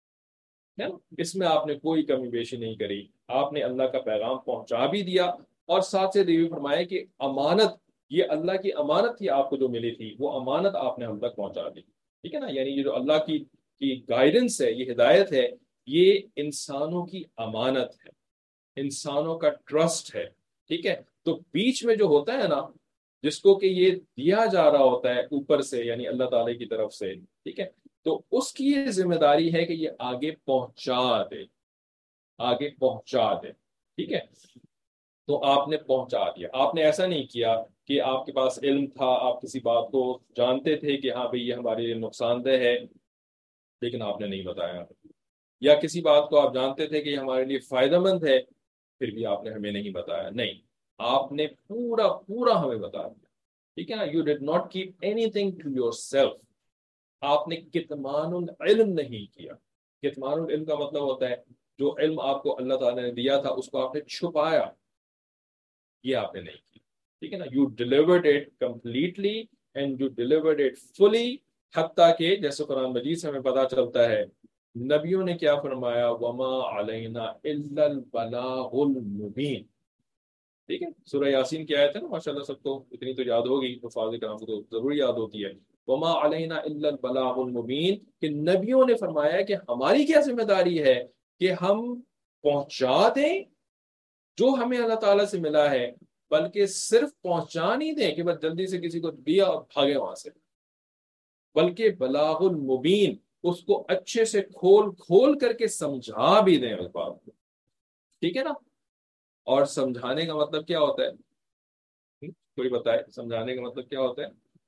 اس میں آپ نے کوئی کمی بیشی نہیں کری، آپ نے اللہ کا پیغام پہنچا بھی دیا، اور ساتھ سے یہ فرمایا کہ امانت، یہ اللہ کی امانت تھی آپ کو جو ملی تھی، وہ امانت آپ نے ہم تک پہنچا دی۔ ٹھیک ہے نا، یعنی یہ جو اللہ کی کی گائیڈنس ہے، یہ ہدایت ہے، یہ انسانوں کی امانت ہے، انسانوں کا ٹرسٹ ہے۔ ٹھیک ہے، تو بیچ میں جو ہوتا ہے نا، جس کو کہ یہ دیا جا رہا ہوتا ہے اوپر سے، یعنی اللہ تعالی کی طرف سے، ٹھیک ہے، تو اس کی یہ ذمہ داری ہے کہ یہ آگے پہنچا دے، آگے پہنچا دے۔ ٹھیک ہے، تو آپ نے پہنچا دیا، آپ نے ایسا نہیں کیا کہ آپ کے پاس علم تھا، آپ کسی بات کو جانتے تھے کہ ہاں بھئی یہ ہمارے لیے نقصان دہ ہے، لیکن آپ نے نہیں بتایا، یا کسی بات کو آپ جانتے تھے کہ یہ ہمارے لیے فائدہ مند ہے، پھر بھی آپ نے ہمیں نہیں بتایا۔ نہیں، آپ نے پورا پورا ہمیں بتا دیا۔ ٹھیک ہے نا، you did not keep anything to yourself, آپ نے کتمان العلم نہیں کیا۔ کتمان العلم کا مطلب ہوتا ہے جو علم آپ کو اللہ تعالیٰ نے دیا تھا اس کو آپ نے چھپایا، یہ آپ نے نہیں کیا۔ ٹھیک ہے نا، you delivered it completely and you delivered it fully, حتیٰ کہ جیسے قرآن مجید سے ہمیں پتہ چلتا ہے نبیوں نے کیا فرمایا، وما علینا الا البلاغ المبین۔ ٹھیک ہے، سورہ یاسین کی آیت ہے نا، ماشاءاللہ سب کو اتنی تو یاد ہوگی، حفاظ کرام کو تو ضرور یاد ہوتی ہے، وما علینا الا البلاغ المبین، کہ نبیوں نے فرمایا کہ ہماری کیا ذمہ داری ہے کہ ہم پہنچا دیں جو ہمیں اللہ تعالیٰ سے ملا ہے، بلکہ صرف پہنچا نہیں دیں کہ بس جلدی سے کسی کو دیا اور بھاگے وہاں سے، بلکہ بلاغ المبین، اس کو اچھے سے کھول کھول کر کے سمجھا بھی دیں اس بات کو، ٹھیک ہے نا؟ اور سمجھانے کا مطلب کیا ہوتا ہے؟ کوئی بتائے سمجھانے کا مطلب کیا ہوتا ہے؟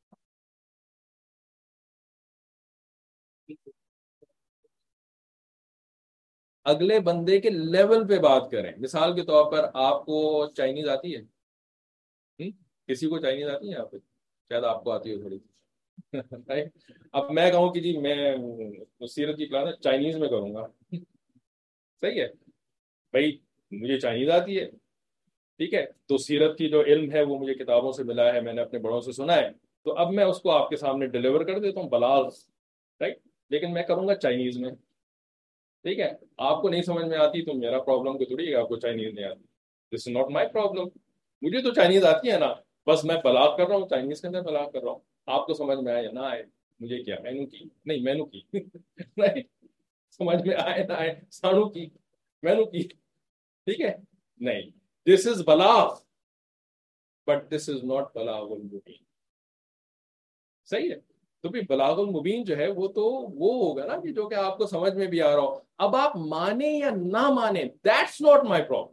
اگلے بندے کے لیول پہ بات کریں. مثال کے طور پر آپ کو چائنیز آتی ہے؟ ہم؟ کسی کو چائنیز آتی ہے یہاں پہ؟ شاید آپ کو آتی ہو تھوڑی. Right؟ اب میں کہوں کہ جی میں سیرت کی کلاس چائنیز میں کروں گا، صحیح ہے بھائی، مجھے چائنیز آتی ہے، ٹھیک ہے، تو سیرت کی جو علم ہے وہ مجھے کتابوں سے ملا ہے، میں نے اپنے بڑوں سے سنا ہے، تو اب میں اس کو آپ کے سامنے ڈیلیور کر دیتا ہوں بلاغ، رائٹ، لیکن میں کروں گا چائنیز میں، ٹھیک ہے. آپ کو نہیں سمجھ میں آتی تو میرا پرابلم کو تھوڑی ہے آپ کو چائنیز نہیں آتی، دس از ناٹ مائی پرابلم. مجھے تو چائنیز آتی ہے نا، بس میں بلاغ کر رہا ہوں، چائنیز کے اندر بلاغ کر رہا ہوں. آپ کو سمجھ میں آئے یا نہ آئے مجھے کیا، مینو کی نہیں مینو کی نہیں، سمجھ میں آئے نہ آئے سانو کی مینو کی، ٹھیک ہے، نہیں، دس از بلاغ بٹ دس از ناٹ بلاغ المبین. صحیح ہے. تو بھی بلاغ المبین جو ہے وہ تو وہ ہوگا نا کہ جو کہ آپ کو سمجھ میں بھی آ رہا ہو. اب آپ مانیں یا نہ مانیں دیٹس ناٹ مائی پرابلم.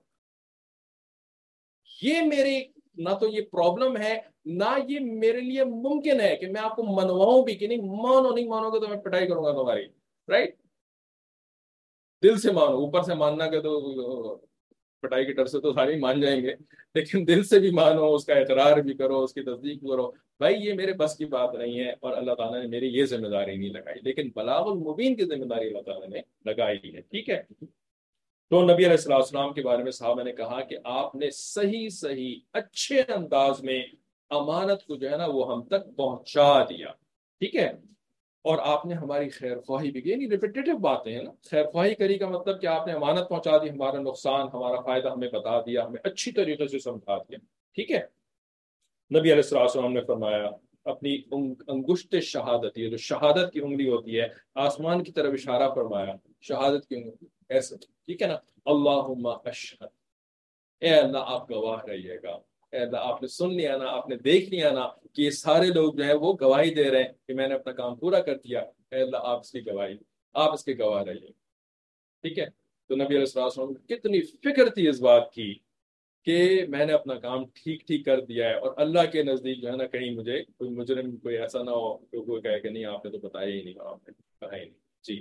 یہ میری نہ تو یہ پرابلم ہے، نہ یہ میرے لیے ممکن ہے کہ میں آپ کو منواؤں بھی کہ نہیں مانو، نہیں مانو گے تو میں پٹائی کروں گا تمہاری، رائٹ. دل سے مانو، اوپر سے ماننا کہ تو پٹائی کے ڈر سے تو سارے ہی مان جائیں گے، لیکن دل سے بھی مانو، اس کا اقرار بھی کرو، اس کی تصدیق کرو. بھائی یہ میرے بس کی بات نہیں ہے اور اللہ تعالیٰ نے میری یہ ذمہ داری نہیں لگائی، لیکن بلاغ المبین کی ذمہ داری اللہ تعالیٰ نے لگائی ہے، ٹھیک ہے. تو نبی علیہ السلام السلام کے بارے میں صحابہ نے کہا کہ آپ نے صحیح صحیح اچھے انداز میں امانت کو جو ہے نا وہ ہم تک پہنچا دیا، ٹھیک ہے، اور آپ نے ہماری خیر خواہی بھی کی. یعنی ریپیٹیٹو باتیں ہیں نا، خیر خواہی کری کا مطلب کہ آپ نے امانت پہنچا دی، ہمارا نقصان ہمارا فائدہ ہمیں بتا دیا، ہمیں اچھی طریقے سے سمجھا دیا، ٹھیک ہے. نبی علیہ السلام السلام نے فرمایا اپنی انگشت شہادت، یہ جو شہادت کی انگلی ہوتی ہے، آسمان کی طرف اشارہ فرمایا، شہادت کی انگلی ایسے، ٹھیک ہے نا، اللہم اشہد، اے اللہ آپ گواہ رہیے گا، اے اللہ آپ نے سن لیا نا، آپ نے دیکھ لیا نا کہ یہ سارے لوگ جو ہے وہ گواہی دے رہے ہیں کہ میں نے اپنا کام پورا کر دیا، اے اللہ آپ اس کی گواہی، آپ اس کے گواہ رہیے، ٹھیک ہے. تو نبی علیہ السلام وسلم کو کتنی فکر تھی اس بات کی کہ میں نے اپنا کام ٹھیک ٹھیک کر دیا ہے، اور اللہ کے نزدیک جو ہے نا کہیں مجھے کوئی مجرم کوئی ایسا نہ ہو کہ کوئی کہے کہ نہیں آپ نے تو بتایا ہی نہیں، آپ نے کہا ہی نہیں. جی،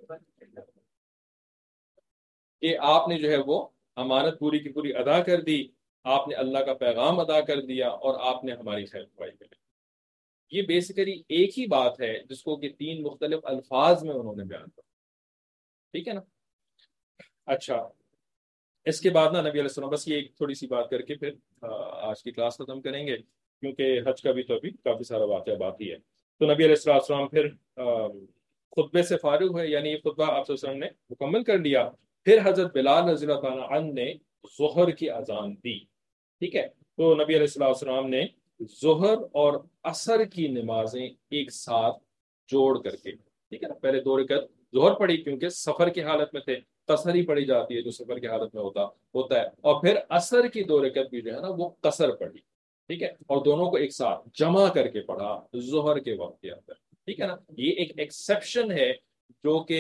کہ آپ نے جو ہے وہ امانت پوری کی پوری ادا کر دی، آپ نے اللہ کا پیغام ادا کر دیا، اور آپ نے ہماری خیر خواہی کری. یہ بیسیکلی ایک ہی بات ہے جس کو کہ تین مختلف الفاظ میں انہوں نے بیان کیا، ٹھیک ہے نا. اچھا، اس کے بعد نا نبی علیہ السلام، بس یہ ایک تھوڑی سی بات کر کے پھر آج کی کلاس ختم کریں گے، کیونکہ حج کا بھی تو ابھی کافی سارا واقعہ باقی ہے. تو نبی علیہ السلام پھر خطبے سے فارغ ہوئے، یعنی یہ خطبہ آپ صلی اللہ علیہ وسلم نے مکمل کر لیا. پھر حضرت بلال رضی اللہ تعالیٰ عنہ نے ظہر کی اذان دی، ٹھیک ہے. تو نبی علیہ السلام نے ظہر اور عصر کی نمازیں ایک ساتھ جوڑ کر کے، ٹھیک ہے نا، پہلے دو رکعت ظہر پڑھی کیونکہ سفر کی حالت میں تھے، قصر ہی پڑھی جاتی ہے جو سفر کی حالت میں ہوتا ہوتا ہے، اور پھر عصر کی دو رکعت بھی جو ہے نا وہ قصر پڑھی، ٹھیک ہے، اور دونوں کو ایک ساتھ جمع کر کے پڑھا ظہر کے وقت کے اندر، ٹھیک ہے نا. یہ ایک ایکسیپشن ہے جو کہ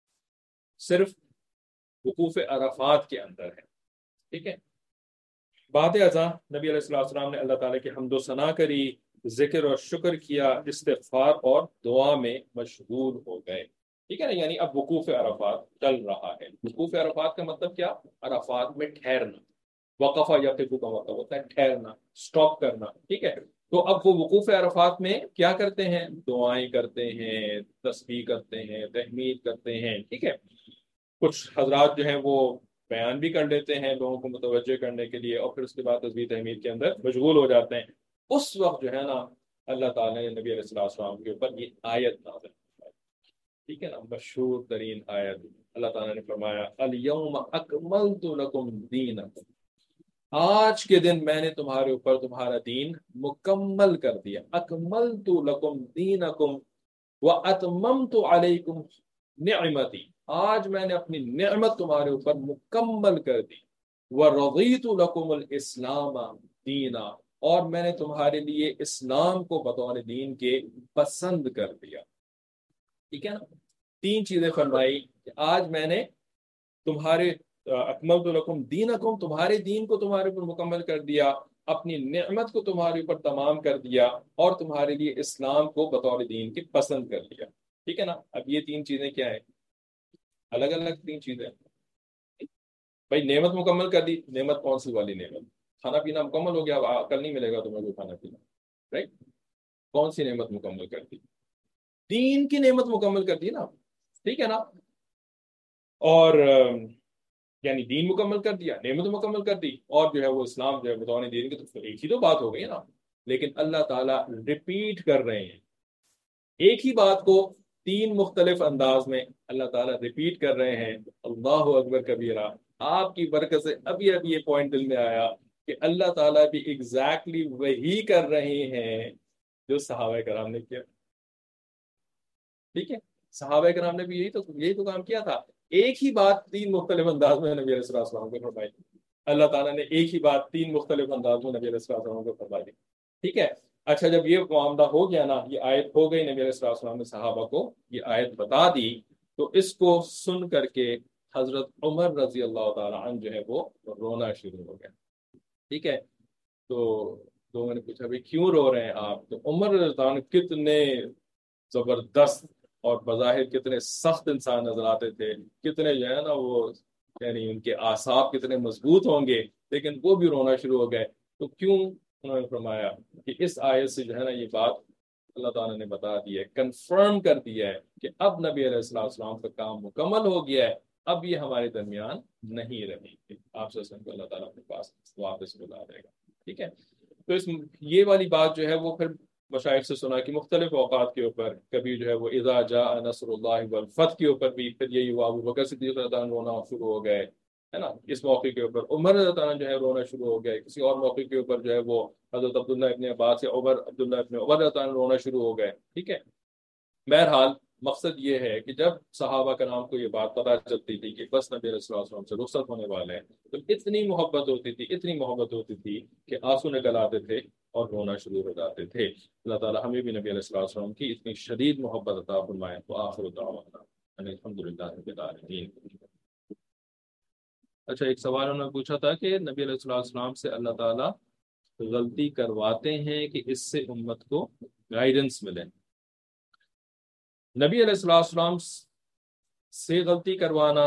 صرف وقوف عرفات کے اندر ہے، ٹھیک ہے. بعد ازاں نبی علیہ السلام نے اللہ تعالیٰ کی حمد و ثنا کری، ذکر اور شکر کیا، استغفار اور دعا میں مشغول ہو گئے، ٹھیک ہے نا. یعنی اب وقوف عرفات چل رہا ہے. وقوف عرفات کا مطلب کیا؟ عرفات میں ٹھہرنا. وقفہ یا قفو کا مطلب ہوتا ہے ٹھہرنا، سٹاپ کرنا، ٹھیک ہے. تو اب وہ وقوف عرفات میں کیا کرتے ہیں؟ دعائیں کرتے ہیں، تسبیح کرتے ہیں، تحمید کرتے ہیں، ٹھیک ہے. کچھ حضرات جو ہیں وہ بیان بھی کر لیتے ہیں لوگوں کو متوجہ کرنے کے لیے، اور پھر اس کے بعد تسبیح تحمید کے اندر مشغول ہو جاتے ہیں. اس وقت جو ہے نا اللہ تعالیٰ نے نبی علیہ السلام کے اوپر یہ آیت نازل کی، ٹھیک ہے نا، مشہور ترین آیت. اللہ تعالیٰ نے فرمایا الیوم اکملت لکم دینکم، آج کے دن میں نے تمہارے اوپر تمہارا دین مکمل کر دیا. اکملت لکم دینکم واتممت علیکم نعمتی، آج میں نے اپنی نعمت تمہارے اوپر مکمل کر دی. وَرَضِيتُ لَكُمُ الْإِسْلَامَ دینا، اور میں نے تمہارے لیے اسلام کو بطور دین کے پسند کر دیا. ٹھیک ہے نا. تین چیزیں فرمائی کہ آج میں نے تمہارے اکملت لکم دینکم، تمہارے دین کو تمہارے اوپر مکمل کر دیا، اپنی نعمت کو تمہارے اوپر تمام کر دیا، اور تمہارے لیے اسلام کو بطور دین کے پسند کر دیا. ٹھیک ہے نا. اب یہ تین چیزیں کیا ہیں؟ الگ الگ تین چیزیں. بھائی نعمت مکمل کر دی. نعمت کون سی والی نعمت؟ کھانا پینا مکمل ہو گیا، اب کل نہیں ملے گا تمہیں کوئی کھانا پینا. رائٹ. کون سی نعمت مکمل کر دی؟ دین کی نعمت مکمل کر دی نا. ٹھیک ہے نا. اور یعنی دین مکمل کر دیا، نعمت مکمل کر دی، اور جو ہے وہ اسلام جو ہے بطور دین کے، تو ایک ہی تو بات ہو گئی نا. لیکن اللہ تعالیٰ ریپیٹ کر رہے ہیں ایک ہی بات کو تین مختلف انداز میں. اللہ تعالیٰ ریپیٹ کر رہے ہیں. اللہ اکبر کبیرہ. آپ کی برکت سے ابھی ابھی یہ پوائنٹ دل میں آیا کہ اللہ تعالیٰ بھی ایگزیکٹلی وہی کر رہے ہیں جو صحابہ کرام نے کیا. ٹھیک ہے. صحابہ کرام نے بھی یہی تو یہی تو کام کیا تھا. ایک ہی بات تین مختلف انداز میں نبی علیہ السلام کو فرمائی. اللہ تعالیٰ نے ایک ہی بات تین مختلف انداز میں نبی علیہ السلام کو فرمائی. ٹھیک ہے. اچھا جب یہ معاملہ ہو گیا نا، یہ آیت ہو گئی، نبی علیہ السلام نے صحابہ کو یہ آیت بتا دی، تو اس کو سن کر کے حضرت عمر رضی اللہ تعالیٰ عنہ جو ہے وہ رونا شروع ہو گیا. ٹھیک ہے. تو لوگوں نے پوچھا بھائی کیوں رو رہے ہیں آپ؟ تو عمر رضی اللہ عنہ کتنے زبردست اور بظاہر کتنے سخت انسان نظر آتے تھے، کتنے جو ہے نا وہ یعنی ان کے اعصاب کتنے مضبوط ہوں گے، لیکن وہ بھی رونا شروع ہو گئے. تو کیوں؟ انہوں نے فرمایا کہ اس آیت سے جو ہے نا یہ بات اللہ تعالیٰ نے بتا دی ہے، کنفرم کر دیا ہے کہ اب نبی علیہ السلام کا کام مکمل ہو گیا ہے، اب یہ ہمارے درمیان نہیں رہیں گے. آپ سے کو اللہ تعالیٰ اپنے پاس واپس بلا دے گا. ٹھیک ہے. تو اس یہ والی بات جو ہے وہ پھر مشائخ سے سنا کہ مختلف اوقات کے اوپر، کبھی جو ہے وہ اذا جاء نصر اللہ والفتح کے اوپر بھی پھر یہی ہوا، ابو بکر صدیق رضی اللہ عنہ رونا شروع ہو گئے، ہے نا. اس موقع کے اوپر عمر رضی اللہ عنہ جو ہے رونا شروع ہو گئے. کسی اور موقع کے اوپر جو ہے وہ حضرت عبداللہ ابن عباس یا عمر عبداللہ ابن عمر رضی اللہ عنہ رونا شروع ہو گئے. ٹھیک ہے. بہرحال مقصد یہ ہے کہ جب صحابہ کرام کو یہ بات پتہ چلتی تھی کہ بس نبی علیہ السلام سے رخصت ہونے والے ہیں، تو اتنی محبت ہوتی تھی اتنی محبت ہوتی تھی کہ آنسو نکل آتے تھے اور رونا شروع ہو جاتے تھے. اللہ تعالیٰ ہمیں بھی نبی علیہ السلام کی اتنی شدید محبت عطا فرمائے. وآخر دعوانا ان الحمد للہ رب العالمین. اچھا ایک سوال انہوں نے پوچھا تھا کہ نبی علیہ السلام سے اللہ تعالیٰ غلطی کرواتے ہیں کہ اس سے امت کو گائیڈنس ملے. نبی علیہ السلام سے غلطی کروانا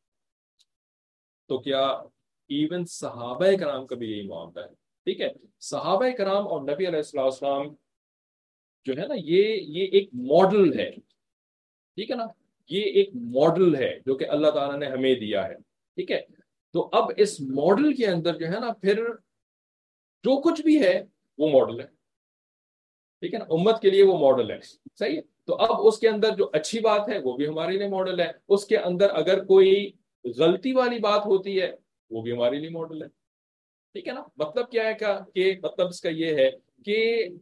تو کیا ایون صحابہ کرام کا بھی یہی معاملہ ہے. ٹھیک ہے. صحابہ کرام اور نبی علیہ السلام جو ہے نا یہ یہ ایک ماڈل ہے. ٹھیک ہے نا. یہ ایک ماڈل ہے جو کہ اللہ تعالیٰ نے ہمیں دیا ہے. ٹھیک ہے. تو اب اس ماڈل کے اندر جو ہے نا پھر جو کچھ بھی ہے وہ ماڈل ہے. ٹھیک ہے نا. امت کے لیے وہ ماڈل ہے. صحیح ہے. تو اب اس کے اندر جو اچھی بات ہے وہ بھی ہمارے لیے ماڈل ہے. اس کے اندر اگر کوئی غلطی والی بات ہوتی ہے وہ بھی ہمارے لیے ماڈل ہے. ٹھیک ہے نا. مطلب کیا ہے کہ مطلب اس کا یہ ہے کہ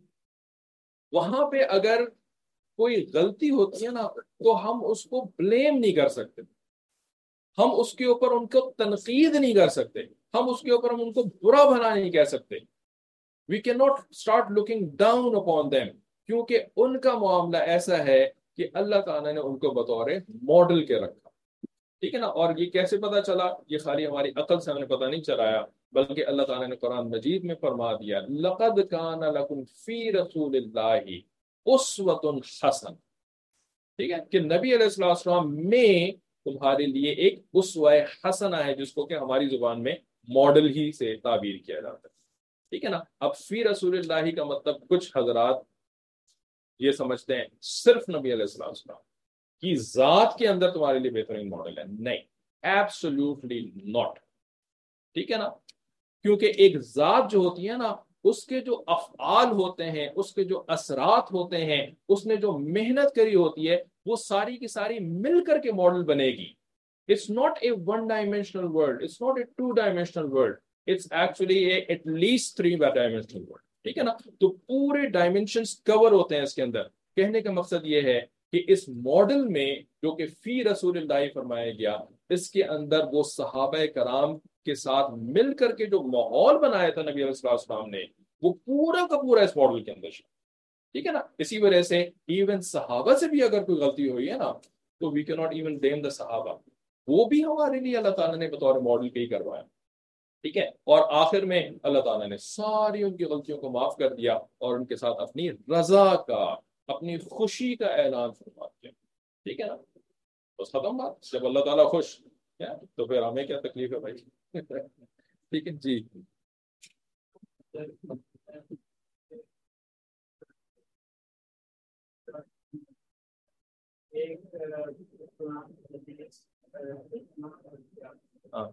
وہاں پہ اگر کوئی غلطی ہوتی ہے نا تو ہم اس کو بلیم نہیں کر سکتے، ہم اس کے اوپر ان کو تنقید نہیں کر سکتے، ہم اس کے اوپر ہم ان کو برا بھلا نہیں کہہ سکتے. We cannot start looking down upon them کیونکہ ان کا معاملہ ایسا ہے کہ اللہ تعالیٰ نے ان کو بطور ماڈل کے رکھا. ٹھیک ہے نا. اور یہ کیسے پتا چلا؟ یہ خالی ہماری عقل سے ہمیں پتہ نہیں چلایا، بلکہ اللہ تعالیٰ نے قرآن مجید میں فرما دیا لَقَدْ كَانَ لَكُمْ فِي رَسُولِ اللَّهِ أُسْوَةٌ حَسَنَةٌ. ٹھیک ہے کہ نبی علیہ السلام میں تمہارے لیے ایک اسوہ حسنہ ہے، جس کو کہ ہماری زبان میں ماڈل ہی سے تعبیر کیا جاتا ہے. ٹھیک ہے نا. اب فی رسول اللہ کا مطلب کچھ حضرات یہ سمجھتے ہیں صرف نبی علیہ السلام کی ذات کے اندر تمہارے لیے بہترین ماڈل ہے. نہیں، ایبسولوٹلی ناٹ. ٹھیک ہے نا. کیونکہ ایک ذات جو ہوتی ہے نا اس کے جو افعال ہوتے ہیں، اس کے جو اثرات ہوتے ہیں، اس نے جو محنت کری ہوتی ہے وہ ساری کی ساری مل کر کے ماڈل بنے گی. It's not a one dimensional world, it's not a two dimensional world, it's actually a at least three dimensional world. ٹھیک ہے نا. تو پورے ڈائمینشنز کور ہوتے ہیں اس کے اندر. کہنے کا مقصد یہ ہے کہ اس ماڈل میں جو کہ فی رسول اللہ فرمایا گیا اس کے اندر وہ صحابہ کرام کے ساتھ مل کر کے جو ماحول بنایا تھا نبی علیہ السلام نے، وہ پورا کا پورا اس ماڈل کے اندر ہے، ٹھیک ہے نا. اسی وجہ سے ایون صحابہ سے بھی اگر کوئی غلطی ہوئی ہے نا تو وی کی ناٹ ایون بلیم دا صحابہ، وہ بھی ہمارے لیے اللہ تعالیٰ نے بطور ماڈل کے ہی کروایا، ٹھیک ہے. اور آخر میں اللہ تعالیٰ نے ساری ان کی غلطیوں کو معاف کر دیا اور ان کے ساتھ اپنی رضا کا، اپنی خوشی کا اعلان فرما دیا، ٹھیک ہے نا. بس ختم بات. جب اللہ تعالیٰ خوش ہے تو پھر ہمیں کیا تکلیف ہے بھائی. ٹھیک ہے جی. ہاں،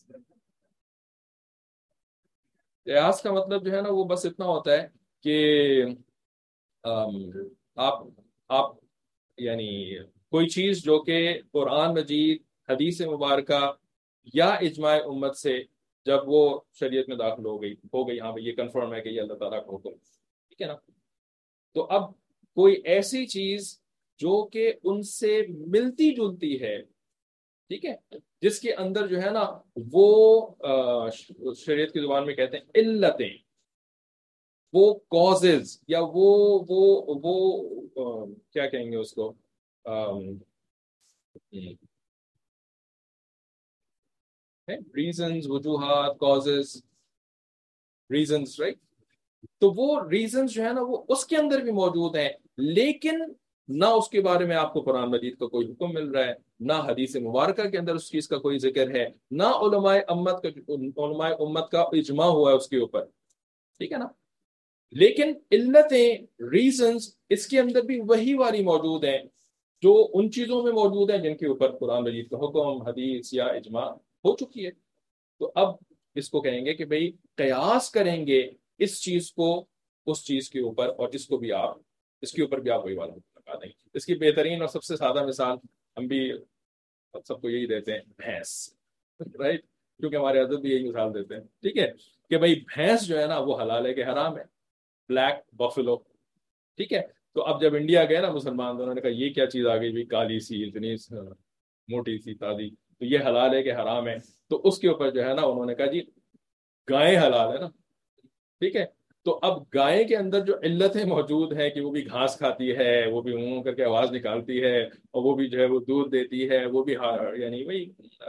قیاس کا مطلب جو ہے نا وہ بس اتنا ہوتا ہے کہ آم، آپ آپ یعنی کوئی چیز جو کہ قرآن مجید، حدیث مبارکہ یا اجماع امت سے جب وہ شریعت میں داخل ہو گئی ہو گئی ہاں بھائی یہ کنفرم ہے کہ یہ اللہ تعالیٰ کا حکم، ٹھیک ہے نا. تو اب کوئی ایسی چیز جو کہ ان سے ملتی جلتی ہے، ٹھیک ہے، جس کے اندر جو ہے نا وہ شریعت کی زبان میں کہتے ہیں علتیں، وہ کازز یا وہ وہ وہ کیا کہیں گے اس کو، ریزنز، وجوہات، کازز، ریزنز، رائٹ. تو وہ ریزنز جو ہے نا وہ اس کے اندر بھی موجود ہیں، لیکن نہ اس کے بارے میں آپ کو قرآن مجید کا کوئی حکم مل رہا ہے، نہ حدیث مبارکہ کے اندر اس چیز کا کوئی ذکر ہے، نہ علماء امت کا علماء امت کا اجماع ہوا ہے اس کے اوپر، ٹھیک ہے نا. لیکن علتیں، ریزنز اس کے اندر بھی وہی والی موجود ہیں جو ان چیزوں میں موجود ہیں جن کے اوپر قرآن مجید کا حکم، حدیث یا اجماع ہو چکی ہے. تو اب اس کو کہیں گے کہ بھئی قیاس کریں گے اس چیز کو اس چیز کے اوپر، اور اس کو بھی آپ اس کے اوپر بھی آپ وہی والا لگا دیں گے. اس کی بہترین اور سب سے سادہ مثال ہم بھی سب کو یہی دیتے ہیں، بھینس، رائٹ. کیونکہ ہمارے حضرت بھی یہی مثال دیتے ہیں، ٹھیک ہے، کہ بھئی بھینس جو ہے نا وہ حلال ہے کہ حرام ہے، بلیک بفلو، ٹھیک ہے. تو اب جب انڈیا گئے نا مسلمان تو انہوں نے کہا یہ کیا چیز آ گئی بھی، کالی سی اتنی موٹی سی تازی، تو یہ حلال ہے کہ حرام ہے. تو اس کے اوپر جو ہے نا انہوں نے کہا جی گائے حلال ہے نا، ٹھیک ہے. تو اب گائے کے اندر جو علتیں موجود ہیں کہ وہ بھی گھاس کھاتی ہے، وہ بھی اون کر کے آواز نکالتی ہے، اور وہ بھی جو ہے وہ دودھ دیتی ہے، وہ بھی یعنی وہی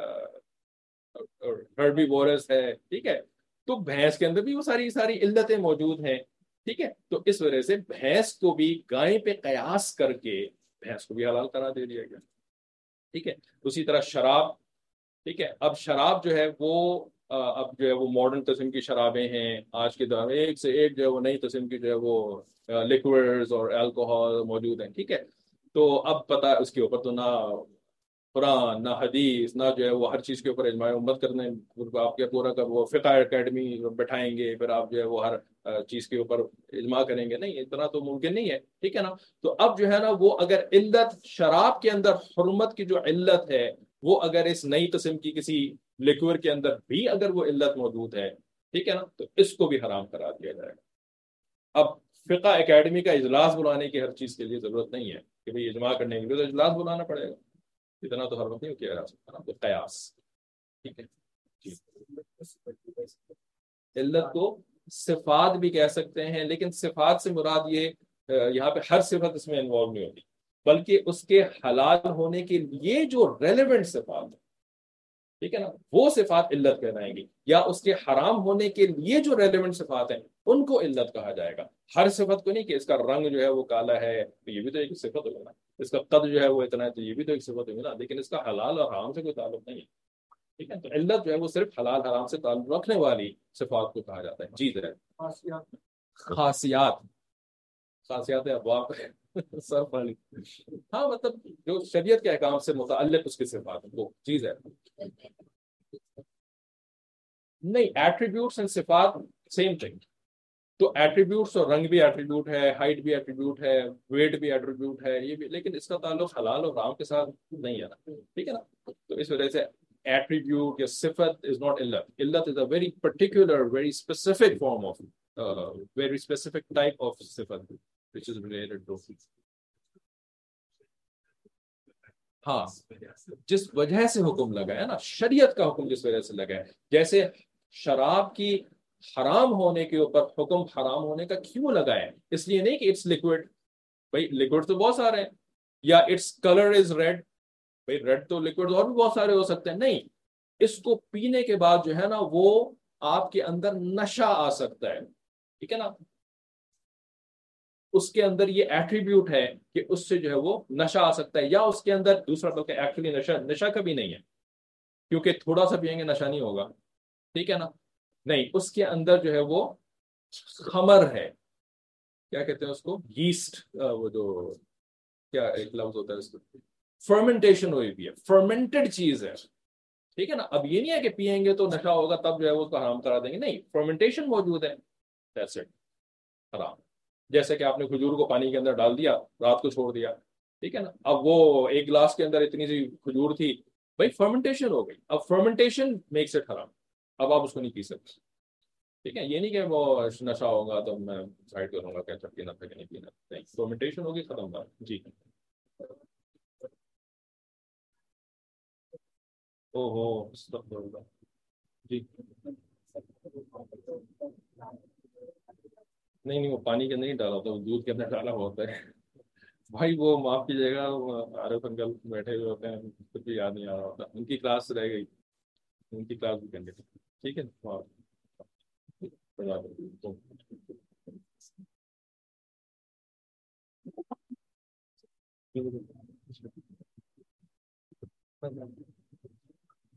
ہربی وورس ہے، ٹھیک ہے. تو بھینس کے اندر بھی وہ ساری ساری علتیں موجود ہیں، ٹھیک ہے. تو اس وجہ سے بھینس کو بھی گائے پہ قیاس کر کے بھینس کو بھی حلال قرار دے دیا گیا، ٹھیک ہے. اسی طرح شراب، ٹھیک ہے. اب شراب جو ہے وہ اب جو ہے وہ ماڈرن قسم کی شرابیں ہیں آج کے دور میں، ایک سے ایک جو ہے وہ نئی قسم کی جو ہے وہ لیکوئرز اور الکوہول موجود ہیں، ٹھیک ہے. تو اب پتہ اس کے اوپر تو نہ قرآن، نہ حدیث، نہ جو ہے وہ ہر چیز کے اوپر اجماع امت کرنے، آپ کے پورا کا وہ فقہ اکیڈمی بٹھائیں گے، پھر آپ جو ہے وہ ہر چیز کے اوپر اجماع کریں گے، نہیں، اتنا تو ممکن نہیں ہے، ٹھیک ہے نا. تو اب جو ہے نا وہ اگر علت شراب کے اندر حرمت کی جو علت ہے وہ اگر اس نئی قسم کی کسی لیکور کے اندر بھی اگر وہ علت موجود ہے، ٹھیک ہے نا، تو اس کو بھی حرام قرار دیا جائے گا. اب فقہ اکیڈمی کا اجلاس بلانے کی ہر چیز کے لیے ضرورت نہیں ہے کہ بھئی اجماع کرنے کے لیے تو اجلاس بلانا پڑے گا، اتنا تو حرمت نہیں کیا جا سکتا نا. تو قیاس، ٹھیک ہے جی. علت کو صفات بھی کہہ سکتے ہیں، لیکن صفات سے مراد یہ یہاں پہ ہر صفت اس میں انوالو نہیں ہوتی، بلکہ اس کے حلال ہونے کے لیے جو ریلیونٹ صفات ہیں، ٹھیک ہے نا، وہ صفات علت کہلائیں گی، یا اس کے حرام ہونے کے لیے جو ریلیونٹ صفات ہیں ان کو علت کہا جائے گا. ہر صفت کو نہیں کہ اس کا رنگ جو ہے وہ کالا ہے تو یہ بھی تو ایک صفت ہوگی نا، اس کا قد جو ہے وہ اتنا ہے تو یہ بھی تو ایک صفت ہوگی نا، لیکن اس کا حلال اور حرام سے کوئی تعلق نہیں ہے، ٹھیک ہے. تو علت جو ہے وہ صرف حلال حرام سے تعلق رکھنے والی صفات کو کہا جاتا ہے. جی ذرا خاصیات، خاصیات ابواب سر والی، ہاں مطلب جو شریعت کے احکام سے متعلق اس کی صفات وہ چیز ہے. نہیں، ایٹریبیوٹس اینڈ صفات سیم تھنگ. تو ایٹریبیوٹس اور رنگ بھی ایٹریبیوٹ ہے، ہائٹ بھی ایٹریبیوٹ ہے، ویٹ بھی ایٹریبیوٹ ہے، یہ بھی، لیکن اس کا تعلق حلال اور حرام کے ساتھ نہیں ہے نا، ٹھیک ہے نا. تو اس وجہ سے ایٹریبیوٹ یا صفت از ناٹ علت. علت is a very particular very specific form of very specific type of صفت which is related to ہاں جس وجہ سے حکم لگا ہے نا، شریعت کا حکم جس وجہ سے لگا ہے، جیسے شراب کی حرام ہونے کے اوپر حکم حرام ہونے کا کیوں لگا ہے؟ اس لیے نہیں کہ اٹس لکوڈ، بھائی لکوڈ تو بہت سارے ہیں، یا اٹس کلر از ریڈ، بھائی ریڈ تو لکوڈ اور بھی بہت سارے ہو سکتے ہیں، نہیں، اس کو پینے کے بعد جو ہے نا وہ آپ کے اندر نشہ آ سکتا ہے، ٹھیک ہے نا، اس کے اندر یہ ایٹریبیوٹ ہے کہ اس سے جو ہے وہ نشہ آ سکتا ہے، یا اس کے اندر دوسرا تو کہ ایکچولی نشہ نشہ کبھی نہیں ہے، کیونکہ تھوڑا سا پیئیں گے نشہ نہیں ہوگا، ٹھیک ہے نا، نہیں، اس کے اندر جو ہے وہ خمر ہے، کیا کہتے ہیں اس کو، یسٹ، وہ جو کیا ایک لفظ ہوتا ہے اس کو، فرمنٹیشن ہوئی بھی ہے، فرمنٹڈ چیز ہے، ٹھیک ہے نا، اب یہ نہیں ہے کہ پیئیں گے تو نشہ ہوگا تب جو ہے وہ اس کو حرام کرا دیں گے، نہیں، فرمنٹیشن موجود ہے، that's it، حرام، جیسے کہ آپ نے کھجور کو پانی کے اندر ڈال دیا، رات کو چھوڑ دیا، ٹھیک ہے نا، اب وہ ایک گلاس کے اندر اتنی سی کھجور تھی، بھائی فرمنٹیشن ہو گئی، اب فرمنٹیشن میکس اٹ حرام، اب آپ اس کو نہیں پی سکتے، ٹھیک ہے، یہ نہیں کہ وہ نشہ ہوگا تو میں سائڈ کروں گا کہ پینا تھا کہ نہیں پینا، نہیں، فرمنٹیشن ہوگی، ختم بات، جی، او ہو استغفر اللہ، جی، نہیں نہیں، وہ پانی کے اندر نہیں ڈالا ہوتا، وہ دودھ کے اندر ڈالا ہوا ہوتا ہے، بھائی وہ معاف کیجیے گا، عارف انکل بیٹھے ہوئے ہوتے ہیں، کچھ بھی یاد نہیں آ رہا ہوتا، ان کی کلاس رہ گئی، ان کی کلاس بھی کرنی تھی، ٹھیک ہے،